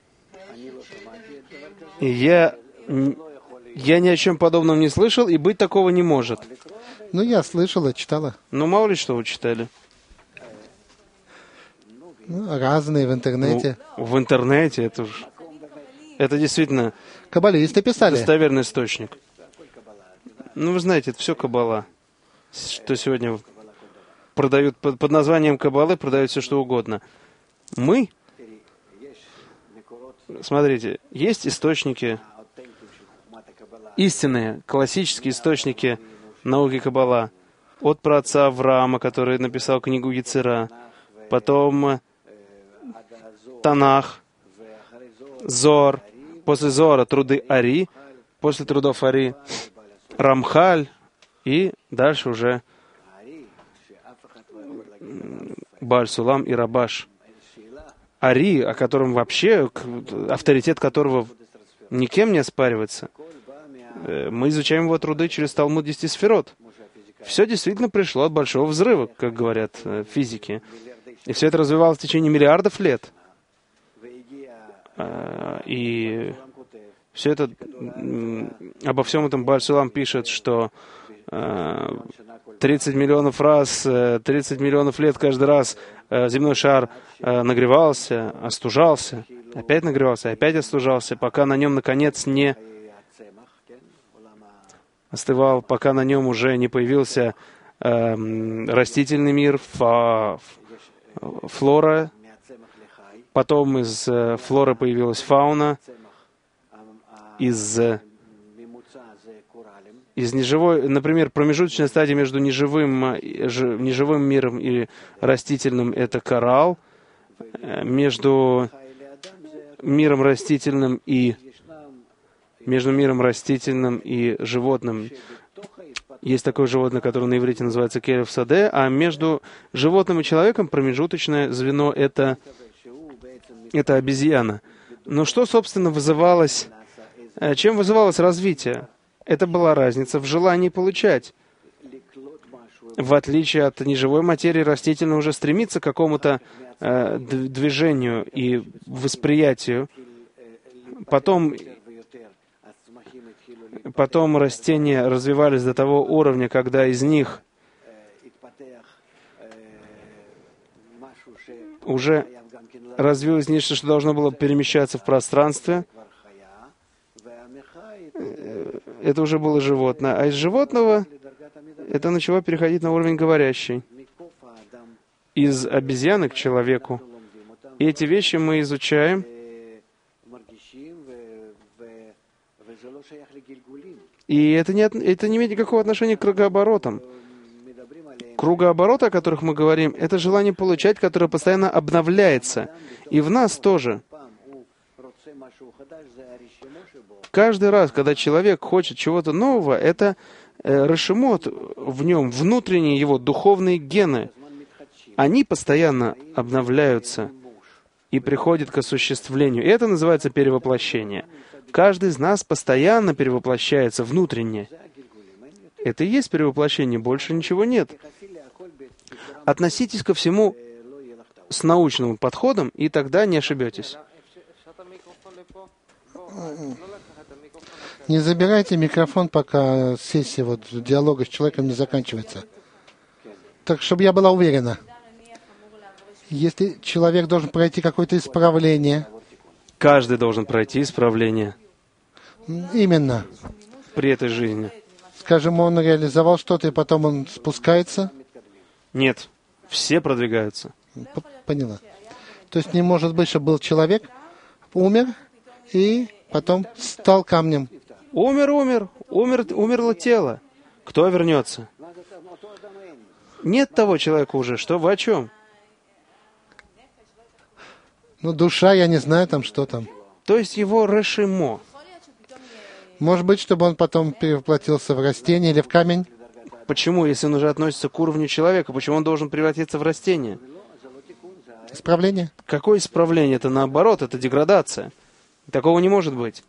Я, я ни о чем подобном не слышал, и быть такого не может. Ну, я слышала, читала. Ну, мало ли что вы читали. Ну, разные в интернете. Ну, в интернете это уж... Это действительно... Каббалисты писали. Достоверный источник. Ну, вы знаете, это все каббала. Что сегодня продают под, под названием каббалы, продают все что угодно. Мы, смотрите, есть источники, истинные, классические источники науки каббала. От праотца Авраама, который написал книгу Ецира, потом Танах, Зор, после Зора труды Ари, после трудов Ари Рамхаль, и дальше уже Бааль Сулам и Рабаш. Ари, о котором вообще, авторитет которого никем не оспаривается. Мы изучаем его труды через Талмуд десяти сферот. Все действительно пришло от большого взрыва, как говорят физики. И все это развивалось в течение миллиардов лет. И все это, обо всем этом Бааль Сулам пишет, что тридцать миллионов раз, тридцать миллионов лет каждый раз земной шар нагревался, остужался. опять нагревался, опять остужался, пока на нем, наконец, не остывал, пока на нем уже не появился э, растительный мир, фа, флора, потом из э, флоры появилась фауна, из, э, из неживой, например, промежуточная стадия между неживым, ж, неживым миром и растительным — это коралл, между миром растительным и между миром растительным и животным есть такое животное, которое на иврите называется келев саде, а между животным и человеком промежуточное звено — это, это обезьяна. Но что, собственно, вызывалось, чем вызывалось развитие? Это была разница в желании получать. В отличие от неживой материи, растительное уже стремится к какому-то э, движению и восприятию. Потом Потом растения развивались до того уровня, когда из них уже развилось нечто, что должно было перемещаться в пространстве. Это уже было животное. А из животного это начало переходить на уровень говорящий. Из обезьяны к человеку. И эти вещи мы изучаем. И это не, это не имеет никакого отношения к кругооборотам. Кругообороты, о которых мы говорим, это желание получать, которое постоянно обновляется. И в нас тоже. Каждый раз, когда человек хочет чего-то нового, это э, решемот в нем, внутренние его духовные гены. Они постоянно обновляются и приходят к осуществлению. И это называется перевоплощение. Каждый из нас постоянно перевоплощается внутренне. Это и есть перевоплощение, больше ничего нет. Относитесь ко всему с научным подходом, и тогда не ошибетесь. Не забирайте микрофон, пока сессия вот, диалога с человеком не заканчивается. Так, чтобы я была уверена. Если человек должен пройти какое-то исправление... Каждый должен пройти исправление. Именно. При этой жизни. Скажем, он реализовал что-то, и потом он спускается? Нет. Все продвигаются. Поняла. То есть не может быть, чтобы был человек, умер, и потом стал камнем. Умер, умер. Умер, умерло тело. Кто вернется? Нет того человека уже. Что вы о чем? Ну, душа, я не знаю, там что там. То есть его решимо. Может быть, чтобы он потом перевоплотился в растение или в камень? Почему, если он уже относится к уровню человека, почему он должен превратиться в растение? Исправление? Какое исправление? Это наоборот, это деградация. Такого не может быть.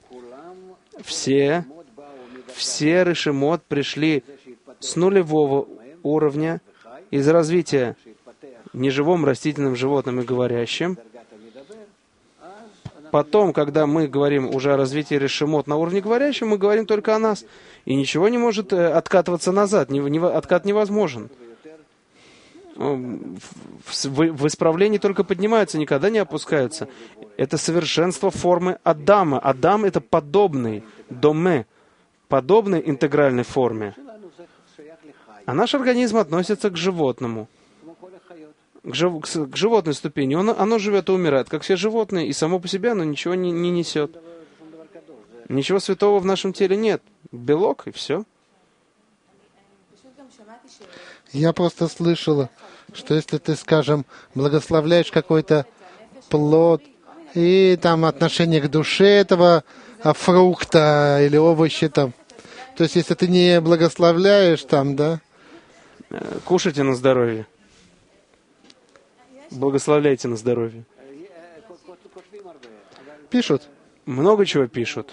Все, все решимот пришли с нулевого уровня из развития неживым, растительным, животным и говорящим. Потом, когда мы говорим уже о развитии решимот на уровне говорящем, мы говорим только о нас. И ничего не может откатываться назад. Не, не, откат невозможен. В, в исправлении только поднимаются, никогда не опускаются. Это совершенство формы Адама. Адам — это подобный, доме, подобной интегральной форме. А наш организм относится к животному. К, жив, к, к животной ступени. Он, оно живет и умирает, как все животные, и само по себе оно ничего не, не несет. Ничего святого в нашем теле нет. Белок, и все. Я просто слышала, что если ты, скажем, благословляешь какой-то плод, и там отношение к душе этого фрукта или овоща там, то есть если ты не благословляешь там, да? Кушайте на здоровье. Благословляйте на здоровье. Пишут. Много чего пишут.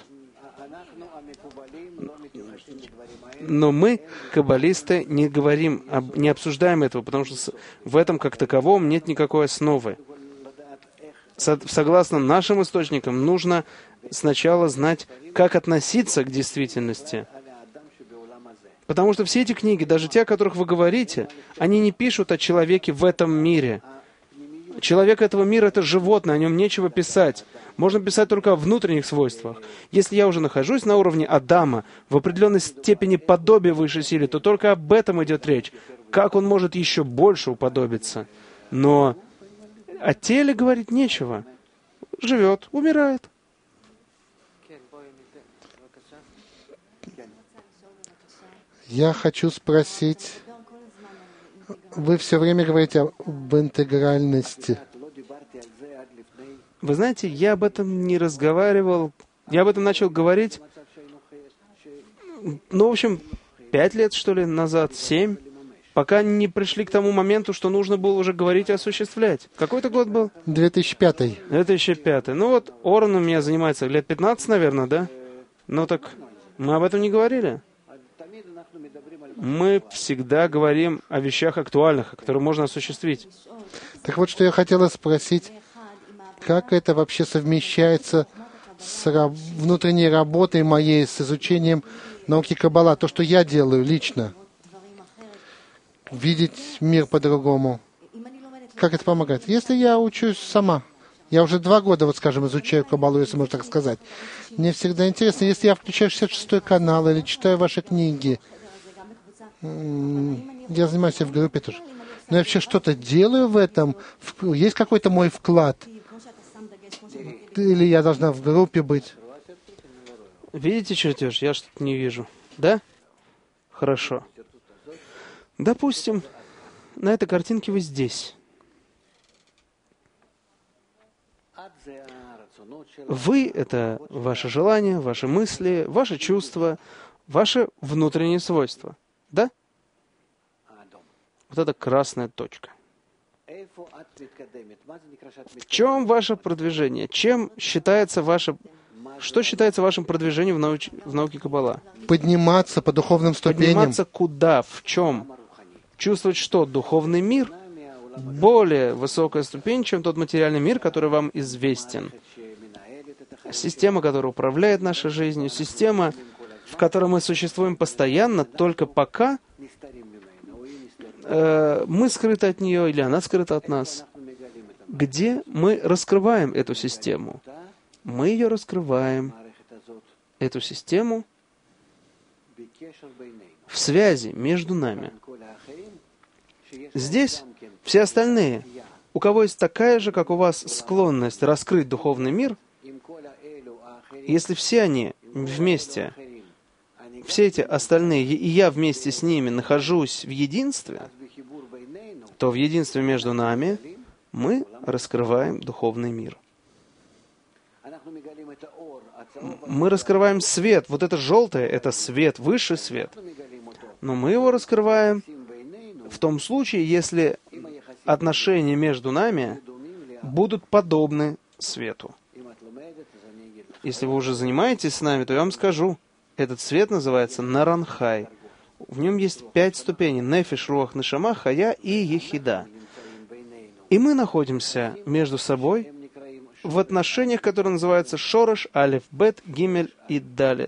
Но мы, каббалисты, не говорим, не обсуждаем этого, потому что в этом как таковом нет никакой основы. Согласно нашим источникам, нужно сначала знать, как относиться к действительности. Потому что все эти книги, даже те, о которых вы говорите, они не пишут о человеке в этом мире. Человек этого мира — это животное, о нем нечего писать. Можно писать только о внутренних свойствах. Если я уже нахожусь на уровне Адама, в определенной степени подобия высшей силе, то только об этом идет речь. Как он может еще больше уподобиться? Но о теле говорить нечего. Живет, умирает. Я хочу спросить, вы все время говорите об интегральности. Вы знаете, я об этом не разговаривал. Я об этом начал говорить, ну, в общем, пять лет, что ли, назад, семь, пока не пришли к тому моменту, что нужно было уже говорить и осуществлять. Какой-то год был? две тысячи пятый. две тысячи пятый. Ну вот, Орен у меня занимается лет пятнадцать, наверное, да? Ну так, мы об этом не говорили. Мы всегда говорим о вещах актуальных, которые можно осуществить. Так вот, что я хотела спросить, как это вообще совмещается с раб- внутренней работой моей, с изучением науки Каббала, то, что я делаю лично, видеть мир по-другому. Как это помогает? Если я учусь сама, я уже два года, вот скажем, изучаю Каббалу, если можно так сказать, мне всегда интересно, если я включаю шестьдесят шестой канал или читаю ваши книги, я занимаюсь в группе тоже. Но я вообще что-то делаю в этом? Есть какой-то мой вклад? Или я должна в группе быть? Видите чертеж? Я что-то не вижу. Да? Хорошо. Допустим, на этой картинке вы здесь. Вы — это ваше желание, ваши мысли, ваши чувства, ваши внутренние свойства. Да? Вот это красная точка. В чем ваше продвижение? Чем считается ваше... Что считается вашим продвижением в, науч... в науке Каббала? Подниматься по духовным ступеням. Подниматься куда? В чем? Чувствовать что? Духовный мир? Более высокая ступень, чем тот материальный мир, который вам известен. Система, которая управляет нашей жизнью, система, в которой мы существуем постоянно, только пока э, мы скрыты от нее или она скрыта от нас. Где мы раскрываем эту систему? Мы ее раскрываем, эту систему, в связи между нами. Здесь все остальные, у кого есть такая же, как у вас, склонность раскрыть духовный мир, если все они вместе, все эти остальные, и я вместе с ними нахожусь в единстве, то в единстве между нами мы раскрываем духовный мир. Мы раскрываем свет. Вот это желтое — это свет, высший свет. Но мы его раскрываем в том случае, если отношения между нами будут подобны свету. Если вы уже занимаетесь с нами, то я вам скажу, этот свет называется Наранхай. В нем есть пять ступеней: Нефиш, Руах, Нешама, Хая и Ехида. И мы находимся между собой в отношениях, которые называются Шорош, Алеф, Бет, Гимель и Далет.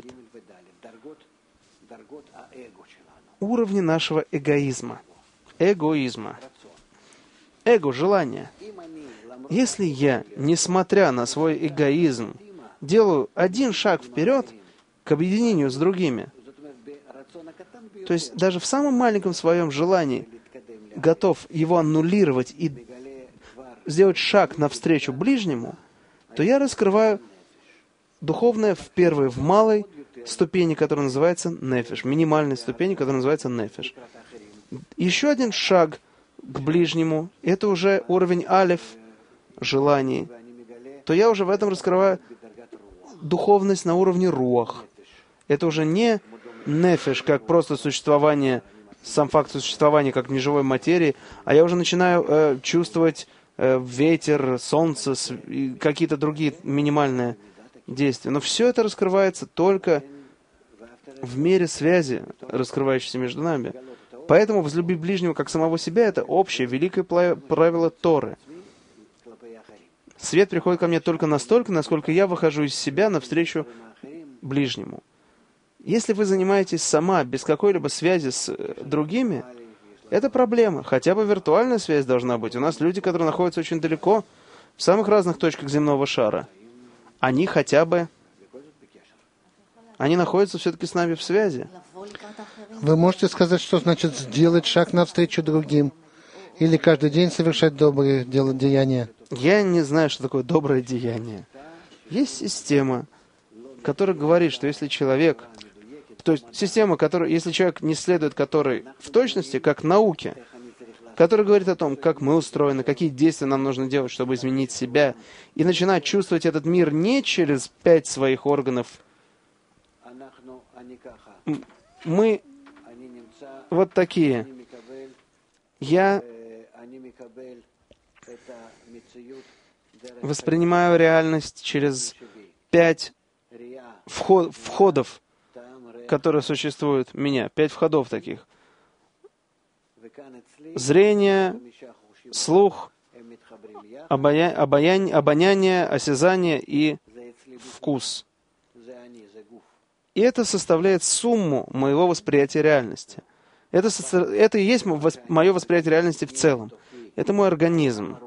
Уровни нашего эгоизма. Эгоизма. Эго — желание. Если я, несмотря на свой эгоизм, делаю один шаг вперед к объединению с другими, то есть даже в самом маленьком своем желании готов его аннулировать и сделать шаг навстречу ближнему, то я раскрываю духовное в первой, в малой ступени, которая называется нефиш, минимальной ступени, которая называется нефиш. Еще один шаг к ближнему, это уже уровень алеф, желаний, то я уже в этом раскрываю духовность на уровне руах. Это уже не нефиш, как просто существование, сам факт существования как неживой материи, а я уже начинаю э, чувствовать э, ветер, солнце и какие-то другие минимальные действия. Но все это раскрывается только в мере связи, раскрывающейся между нами. Поэтому возлюби ближнего как самого себя — это общее, великое правило Торы. Свет приходит ко мне только настолько, насколько я выхожу из себя навстречу ближнему. Если вы занимаетесь сама, без какой-либо связи с другими, Это проблема. Хотя бы виртуальная связь должна быть. У нас люди, которые находятся очень далеко, в самых разных точках земного шара. Они хотя бы... Они находятся все-таки с нами в связи. Вы можете сказать, что значит сделать шаг навстречу другим? Или каждый день совершать добрые дела, деяния? Я не знаю, что такое доброе деяние. Есть система, которая говорит, что если человек... То есть система, которая, если человек не следует которой в точности, как науке, которая говорит о том, как мы устроены, какие действия нам нужно делать, чтобы изменить себя, и начинать чувствовать этот мир не через пять своих органов. Мы вот такие. Я воспринимаю реальность через пять вход, входов, которые существуют у меня. Пять входов таких. Зрение, слух, обая... обаяние, обоняние, осязание и вкус. И это составляет сумму моего восприятия реальности. Это, со... это и есть мое восприятие реальности в целом. Это мой организм.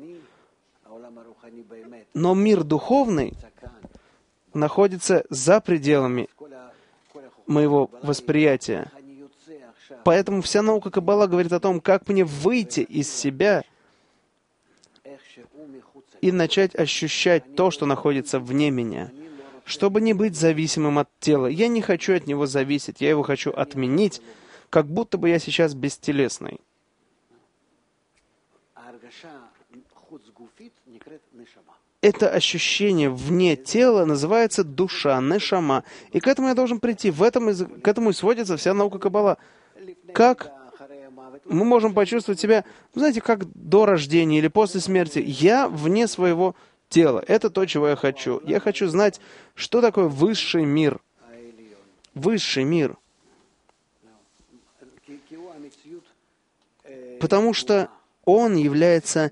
Но мир духовный находится за пределами моего восприятия. Поэтому вся наука Каббала говорит о том, как мне выйти из себя и начать ощущать то, что находится вне меня, чтобы не быть зависимым от тела. Я не хочу от него зависеть, я его хочу отменить, как будто бы я сейчас бестелесный. Это ощущение вне тела называется душа, нешама. И к этому я должен прийти. В этом, к этому и сводится вся наука Каббала. Как мы можем почувствовать себя, знаете, как до рождения или после смерти. Я вне своего тела. Это то, чего я хочу. Я хочу знать, что такое высший мир. Высший мир. Потому что он является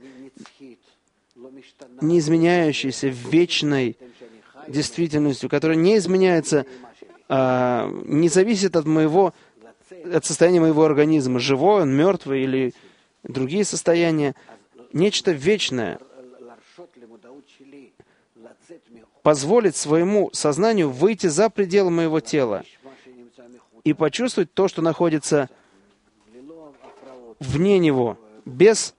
неизменяющейся, вечной действительностью, которая не изменяется, а, не зависит от моего, от состояния моего организма, живой он, мертвый или другие состояния. Нечто вечное. Позволить своему сознанию выйти за пределы моего тела и почувствовать то, что находится вне него, без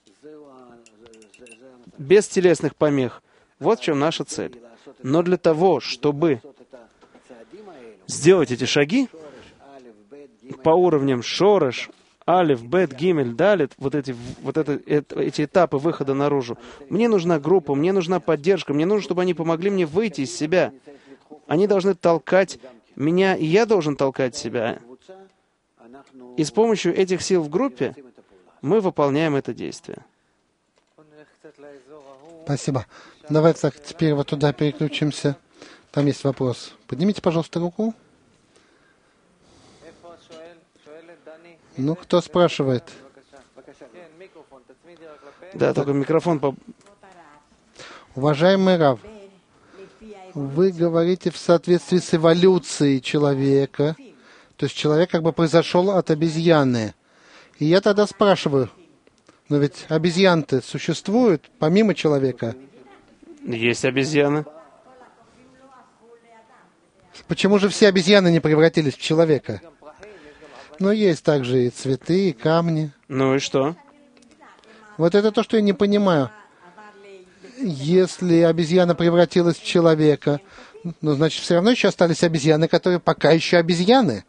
без телесных помех. Вот в чем наша цель. Но для того, чтобы сделать эти шаги по уровням Шореш, Алиф, Бет, Гимель, Далит, вот, эти, вот это, это, эти этапы выхода наружу, мне нужна группа, мне нужна поддержка, мне нужно, чтобы они помогли мне выйти из себя. Они должны толкать меня, и я должен толкать себя. И с помощью этих сил в группе мы выполняем это действие. Спасибо. Давайте так, теперь вот туда переключимся. Там есть вопрос. Поднимите, пожалуйста, руку. Ну, кто спрашивает? Да, только микрофон. По... Уважаемый Рав, вы говорите в соответствии с эволюцией человека. То есть человек как бы произошел от обезьяны. И я тогда спрашиваю, но ведь обезьяны-то существуют помимо человека? Есть обезьяны. Почему же все обезьяны не превратились в человека? Но есть также и цветы, и камни. Ну и что? Вот это то, что я не понимаю. Если обезьяна превратилась в человека, ну, значит, все равно еще остались обезьяны, которые пока еще обезьяны.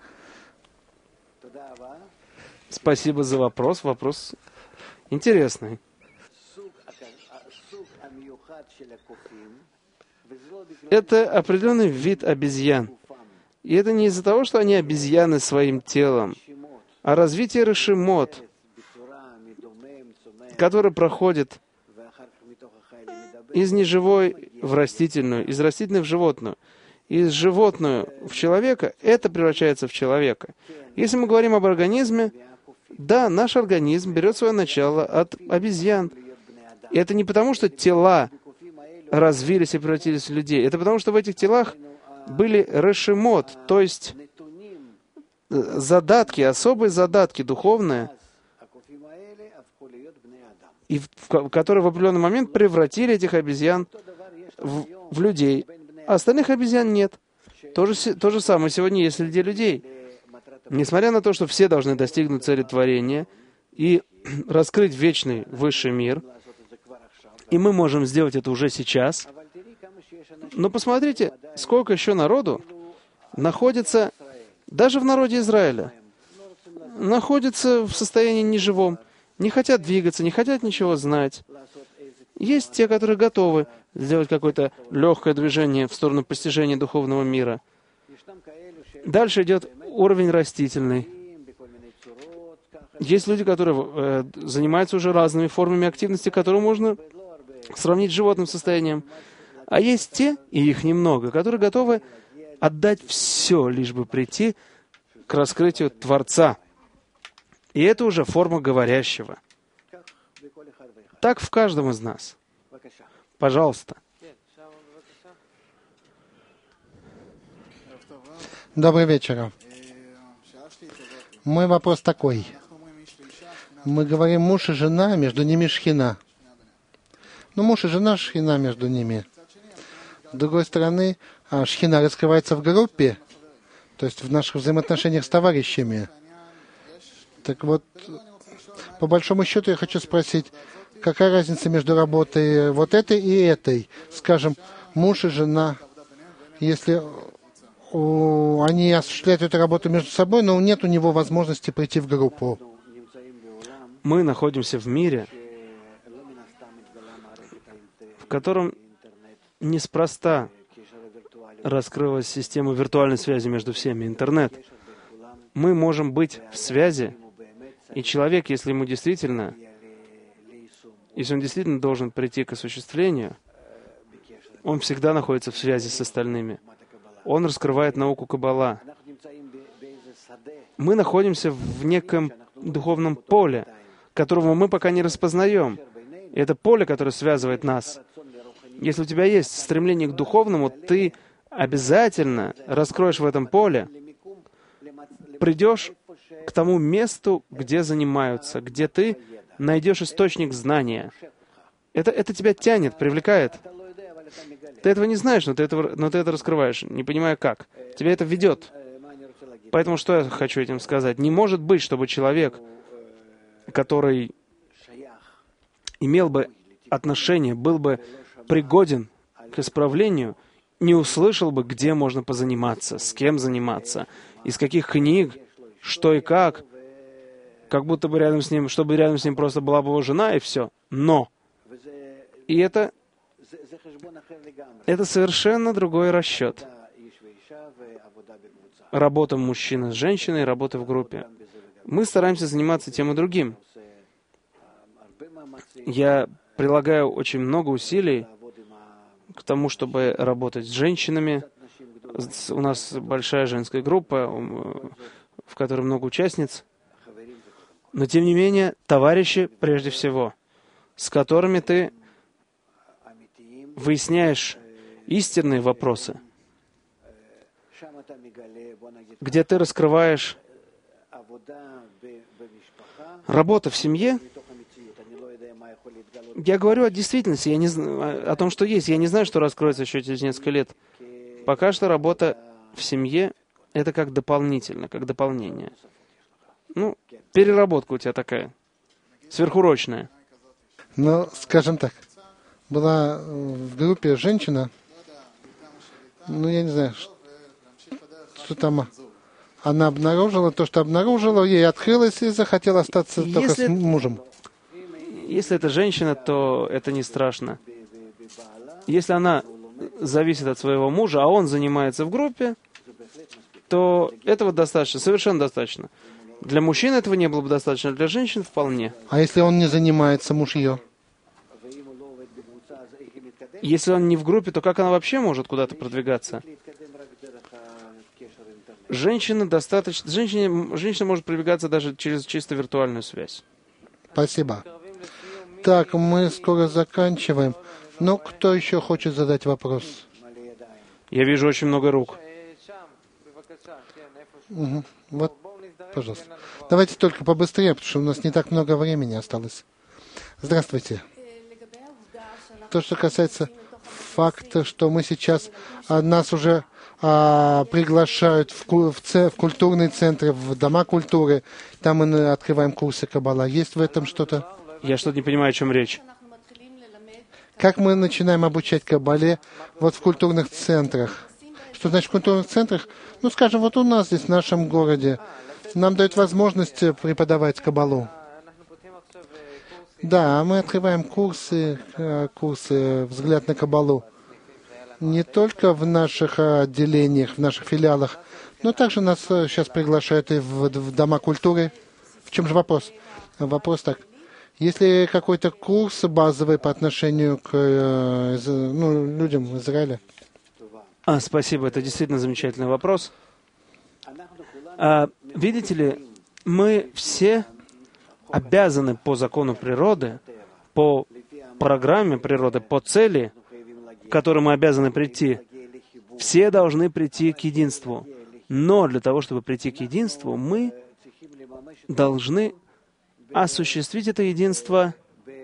Спасибо за вопрос. Вопрос интересный. Это определенный вид обезьян. И это не из-за того, что они обезьяны своим телом, а развитие решимот, которое проходит из неживой в растительную, из растительной в животную, из животную в человека, это превращается в человека. Если мы говорим об организме, да, наш организм берет свое начало от обезьян. И это не потому, что тела развились и превратились в людей. Это потому, что в этих телах были решимот, то есть задатки, особые задатки духовные, и в, которые в определенный момент превратили этих обезьян в, в людей. А остальных обезьян нет. То же, то же самое сегодня есть среди людей. Несмотря на то, что все должны достигнуть цели творения и раскрыть вечный высший мир, и мы можем сделать это уже сейчас, но посмотрите, сколько еще народу находится, даже в народе Израиля, находится в состоянии неживом, не хотят двигаться, не хотят ничего знать. Есть те, которые готовы сделать какое-то легкое движение в сторону постижения духовного мира. Дальше идет уровень растительный. Есть люди, которые э, занимаются уже разными формами активности, которые можно сравнить с животным состоянием. А есть те, и их немного, которые готовы отдать все, лишь бы прийти к раскрытию Творца. И это уже форма говорящего. Так в каждом из нас. Пожалуйста. Добрый вечер. Мой вопрос такой. Мы говорим муж и жена, между ними шхина. Ну, муж и жена, шхина между ними. С другой стороны, шхина раскрывается в группе, то есть в наших взаимоотношениях с товарищами. Так вот, по большому счету я хочу спросить, какая разница между работой вот этой и этой? Скажем, муж и жена, если у, они осуществляют эту работу между собой, но нет у него возможности прийти в группу. Мы находимся в мире, в котором неспроста раскрылась система виртуальной связи между всеми, интернет. Мы можем быть в связи, и человек, если ему действительно, если он действительно должен прийти к осуществлению, он всегда находится в связи с остальными. Он раскрывает науку Каббала. Мы находимся в неком духовном поле, которого мы пока не распознаем. И это поле, которое связывает нас. Если у тебя есть стремление к духовному, ты обязательно раскроешь в этом поле, придешь к тому месту, где занимаются, где ты найдешь источник знания. Это, это тебя тянет, привлекает. Ты этого не знаешь, но ты, этого, но ты это раскрываешь, не понимая как. Тебя это ведет. Поэтому что я хочу этим сказать? Не может быть, чтобы человек, который имел бы отношение, был бы пригоден к исправлению, не услышал бы, где можно позаниматься, с кем заниматься, из каких книг, что и как, как будто бы рядом с ним, чтобы рядом с ним просто была бы его жена и все. Но! И это, это совершенно другой расчет. Работа мужчины с женщиной, работа в группе. Мы стараемся заниматься тем и другим. Я прилагаю очень много усилий к тому, чтобы работать с женщинами. У нас большая женская группа, в которой много участниц. Но, тем не менее, товарищи прежде всего, с которыми ты выясняешь истинные вопросы, где ты раскрываешь работу в семье. Я говорю о действительности, я не знаю, о том, что есть. Я не знаю, что раскроется еще через несколько лет. Пока что работа в семье — это как дополнительно, как дополнение. Ну, переработка у тебя такая, сверхурочная. Ну, скажем так, была в группе женщина, ну, я не знаю, что там она обнаружила, то, что обнаружила, ей открылось и захотела остаться Если... только с мужем. Если это женщина, то это не страшно. Если она зависит от своего мужа, а он занимается в группе, то этого достаточно, совершенно достаточно. Для мужчин этого не было бы достаточно, для женщин вполне. А если он не занимается, муж ее? Если он не в группе, то как она вообще может куда-то продвигаться? Женщина достаточно... Женщине, женщина может продвигаться даже через чисто виртуальную связь. Спасибо. Так, мы скоро заканчиваем. Но кто еще хочет задать вопрос? Я вижу очень много рук. Угу. Вот, пожалуйста. Давайте только побыстрее, потому что у нас не так много времени осталось. Здравствуйте. То, что касается факта, что мы сейчас, а, нас уже а, приглашают в, ку, в, ц, в культурные центры, в дома культуры, там мы открываем курсы Каббала. Есть в этом что-то? Я что-то не понимаю, о чем речь. Как мы начинаем обучать Каббале вот в культурных центрах? Что значит в культурных центрах? Ну, скажем, вот у нас здесь, в нашем городе, нам дают возможность преподавать Каббалу. Да, мы открываем курсы, курсы «Взгляд на Каббалу». Не только в наших отделениях, в наших филиалах, но также нас сейчас приглашают и в, в дома культуры. В чем же вопрос? Вопрос так. Есть ли какой-то курс базовый по отношению к ну, людям Израиля? А, спасибо, это действительно замечательный вопрос. А, видите ли, мы все обязаны по закону природы, по программе природы, по цели, к которой мы обязаны прийти, все должны прийти к единству. Но для того, чтобы прийти к единству, мы должны осуществить это единство.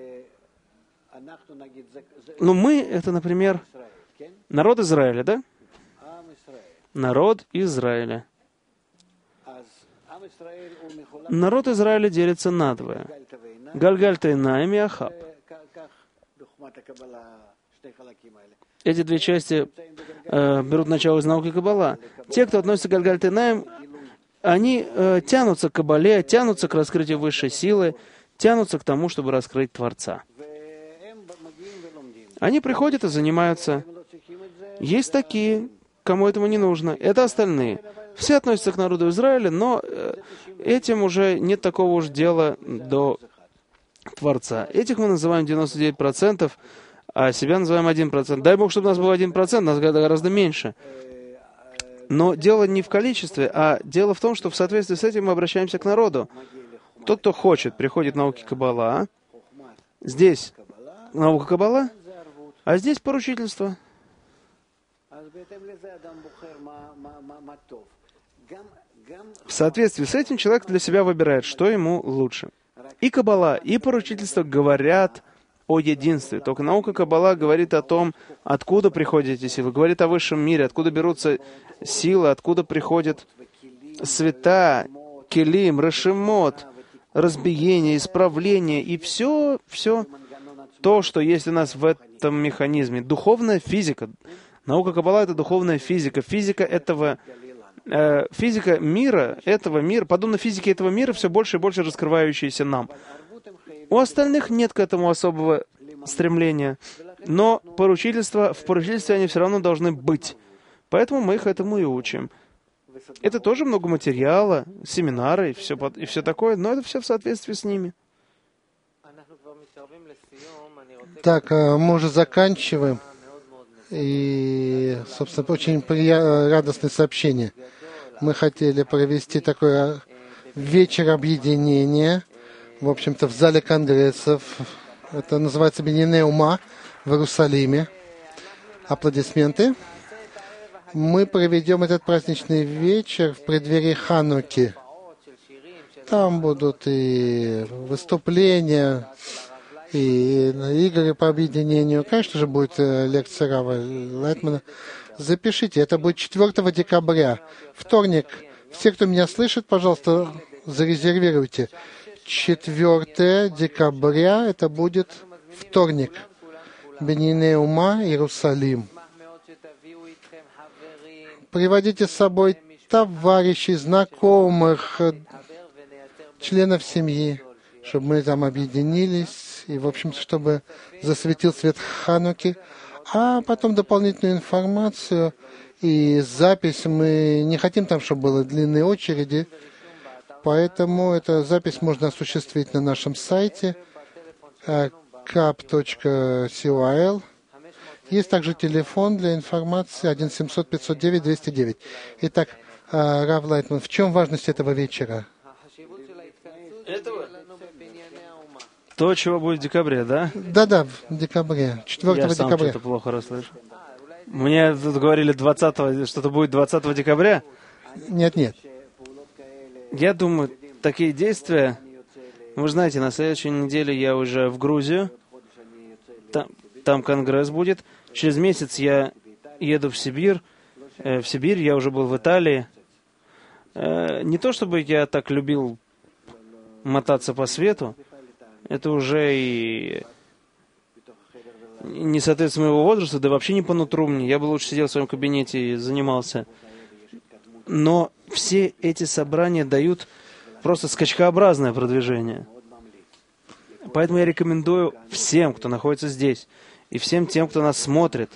Ну, мы — это, например, народ Израиля, да? Народ Израиля. Народ Израиля делится надвое. Гальгаль-Тайнаим и Ахаб. Эти две части э, берут начало из науки Каббала. Те, кто относится к Гальгаль-Тайнаим, они э, тянутся к Каббале, тянутся к раскрытию высшей силы, тянутся к тому, чтобы раскрыть Творца. Они приходят и занимаются. Есть такие, кому этому не нужно. Это остальные. Все относятся к народу Израиля, но э, этим уже нет такого уж дела до Творца. Этих мы называем девяносто девять процентов, а себя называем один процент. Дай Бог, чтобы у нас был один процент, нас гораздо меньше. Но дело не в количестве, а дело в том, что в соответствии с этим мы обращаемся к народу. Тот, кто хочет, приходит в науки Каббала. Здесь наука Каббала, а здесь поручительство. В соответствии с этим человек для себя выбирает, что ему лучше. И Каббала, и поручительство говорят о единстве. Только наука Каббала говорит о том, откуда приходят эти силы, говорит о высшем мире, откуда берутся силы, откуда приходят света, келим, решемот, разбиение, исправление и все, все то, что есть у нас в этом механизме. Духовная физика. Наука Каббала — это духовная физика. Физика этого, э, физика мира, этого мира, подобно физике этого мира, все больше и больше раскрывающаяся нам. У остальных нет к этому особого стремления, но поручительство, в поручительстве они все равно должны быть. Поэтому мы их этому и учим. Это тоже много материала, семинары и все, и все такое, но это все в соответствии с ними. Так, мы уже заканчиваем. И, собственно, очень приятное, радостное сообщение. Мы хотели провести такой вечер объединения, в общем-то, в зале конгрессов. Это называется «Биньяне Ума» в Иерусалиме. Аплодисменты. Мы проведем этот праздничный вечер в преддверии Хануки. Там будут и выступления, и игры по объединению. Конечно же, будет лекция Рава Лайтмана. Запишите, это будет четвёртого декабря, вторник. Все, кто меня слышит, пожалуйста, зарезервируйте. четвёртого декабря, это будет вторник. Биньяне Ума, Иерусалим. Приводите с собой товарищей, знакомых, членов семьи, чтобы мы там объединились, и, в общем-то, чтобы засветил свет Хануки, а потом дополнительную информацию и запись. Мы не хотим там, чтобы было длинные очереди, поэтому эту запись можно осуществить на нашем сайте кап точка кол. Есть также телефон для информации один семьсот пятьсот девять двести девять. Итак, Рав Лайтман, в чем важность этого вечера? Этого? То, чего будет в декабре, да? Да-да, в декабре, четвёртого Я сам декабря. что-то плохо расслышал. Мне тут говорили двадцатого, что-то будет двадцатого декабря. Нет, нет. Я думаю, такие действия Вы знаете, на следующей неделе я уже в Грузию. Там, там конгресс будет. Через месяц я еду в Сибирь. Э, в Сибирь я уже был в Италии. Э, не то чтобы я так любил мотаться по свету. Это уже и не соответствует моего возраста, да вообще не по нутру мне. Я бы лучше сидел в своем кабинете и занимался. Но все эти собрания дают просто скачкообразное продвижение. Поэтому я рекомендую всем, кто находится здесь, и всем тем, кто нас смотрит,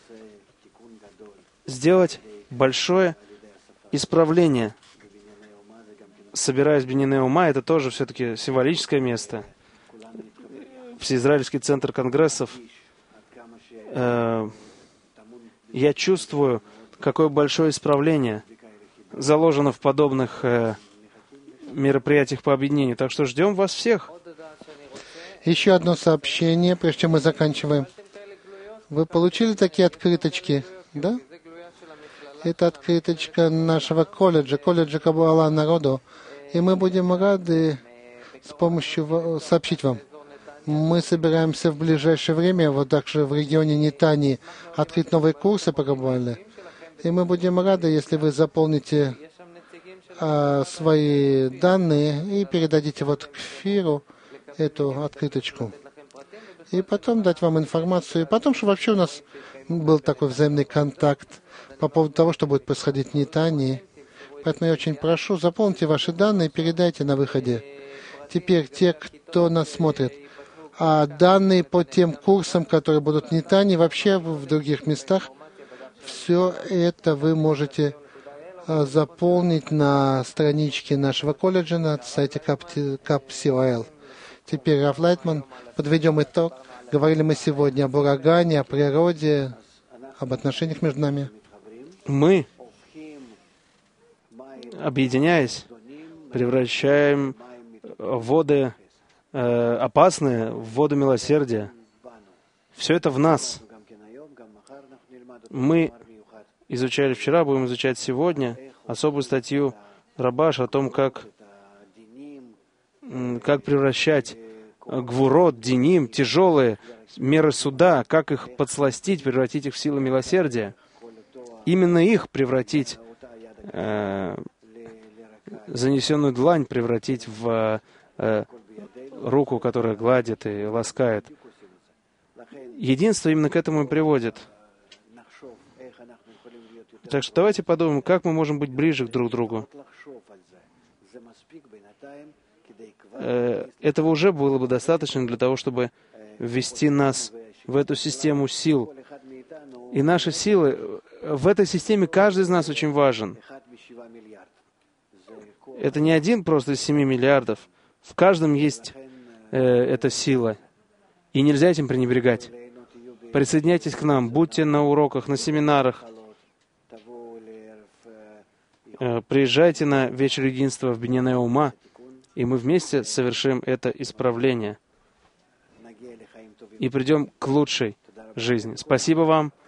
сделать большое исправление. Собираясь в Биньяне Ума, это тоже все-таки символическое место. Всеизраильский центр конгрессов. Э, я чувствую, какое большое исправление заложено в подобных э, мероприятиях по объединению. Так что ждем вас всех. Еще одно сообщение, прежде чем мы заканчиваем. Вы получили такие открыточки, да? Это открыточка нашего колледжа, колледжа Каббала народу. И мы будем рады с помощью сообщить вам. Мы собираемся в ближайшее время, вот также в регионе Нетании, открыть новые курсы по Каббале. И мы будем рады, если вы заполните а, свои данные и передадите вот к эфиру эту открыточку. И потом дать вам информацию. И потом, что вообще у нас был такой взаимный контакт по поводу того, что будет происходить в Нетании. Поэтому я очень прошу, заполните ваши данные и передайте на выходе. Теперь те, кто нас смотрит, а данные по тем курсам, которые будут в Нетании, вообще в других местах, все это вы можете а, заполнить на страничке нашего колледжа на сайте кап.сил. Теперь, Рав Лайтман, подведем итог. Говорили мы сегодня об урагане, о природе, об отношениях между нами. Мы, объединяясь, превращаем воды э, опасные в воду милосердия. Все это в нас. Мы изучали вчера, будем изучать сегодня особую статью Рабаш о том, как, как превращать гвурот, диним, тяжелые меры суда, как их подсластить, превратить их в силу милосердия. Именно их превратить, э, занесенную длань превратить в э, руку, которая гладит и ласкает. Единство именно к этому и приводит. Так что давайте подумаем, как мы можем быть ближе друг к другу. Э, этого уже было бы достаточно для того, чтобы ввести нас в эту систему сил. И наши силы, в этой системе каждый из нас очень важен. Это не один просто из семи миллиардов. В каждом есть э, эта сила. И нельзя этим пренебрегать. Присоединяйтесь к нам, будьте на уроках, на семинарах. Э, приезжайте на вечер единства в Биньяне Ума, и мы вместе совершим это исправление. И придем к лучшей жизни. Спасибо вам.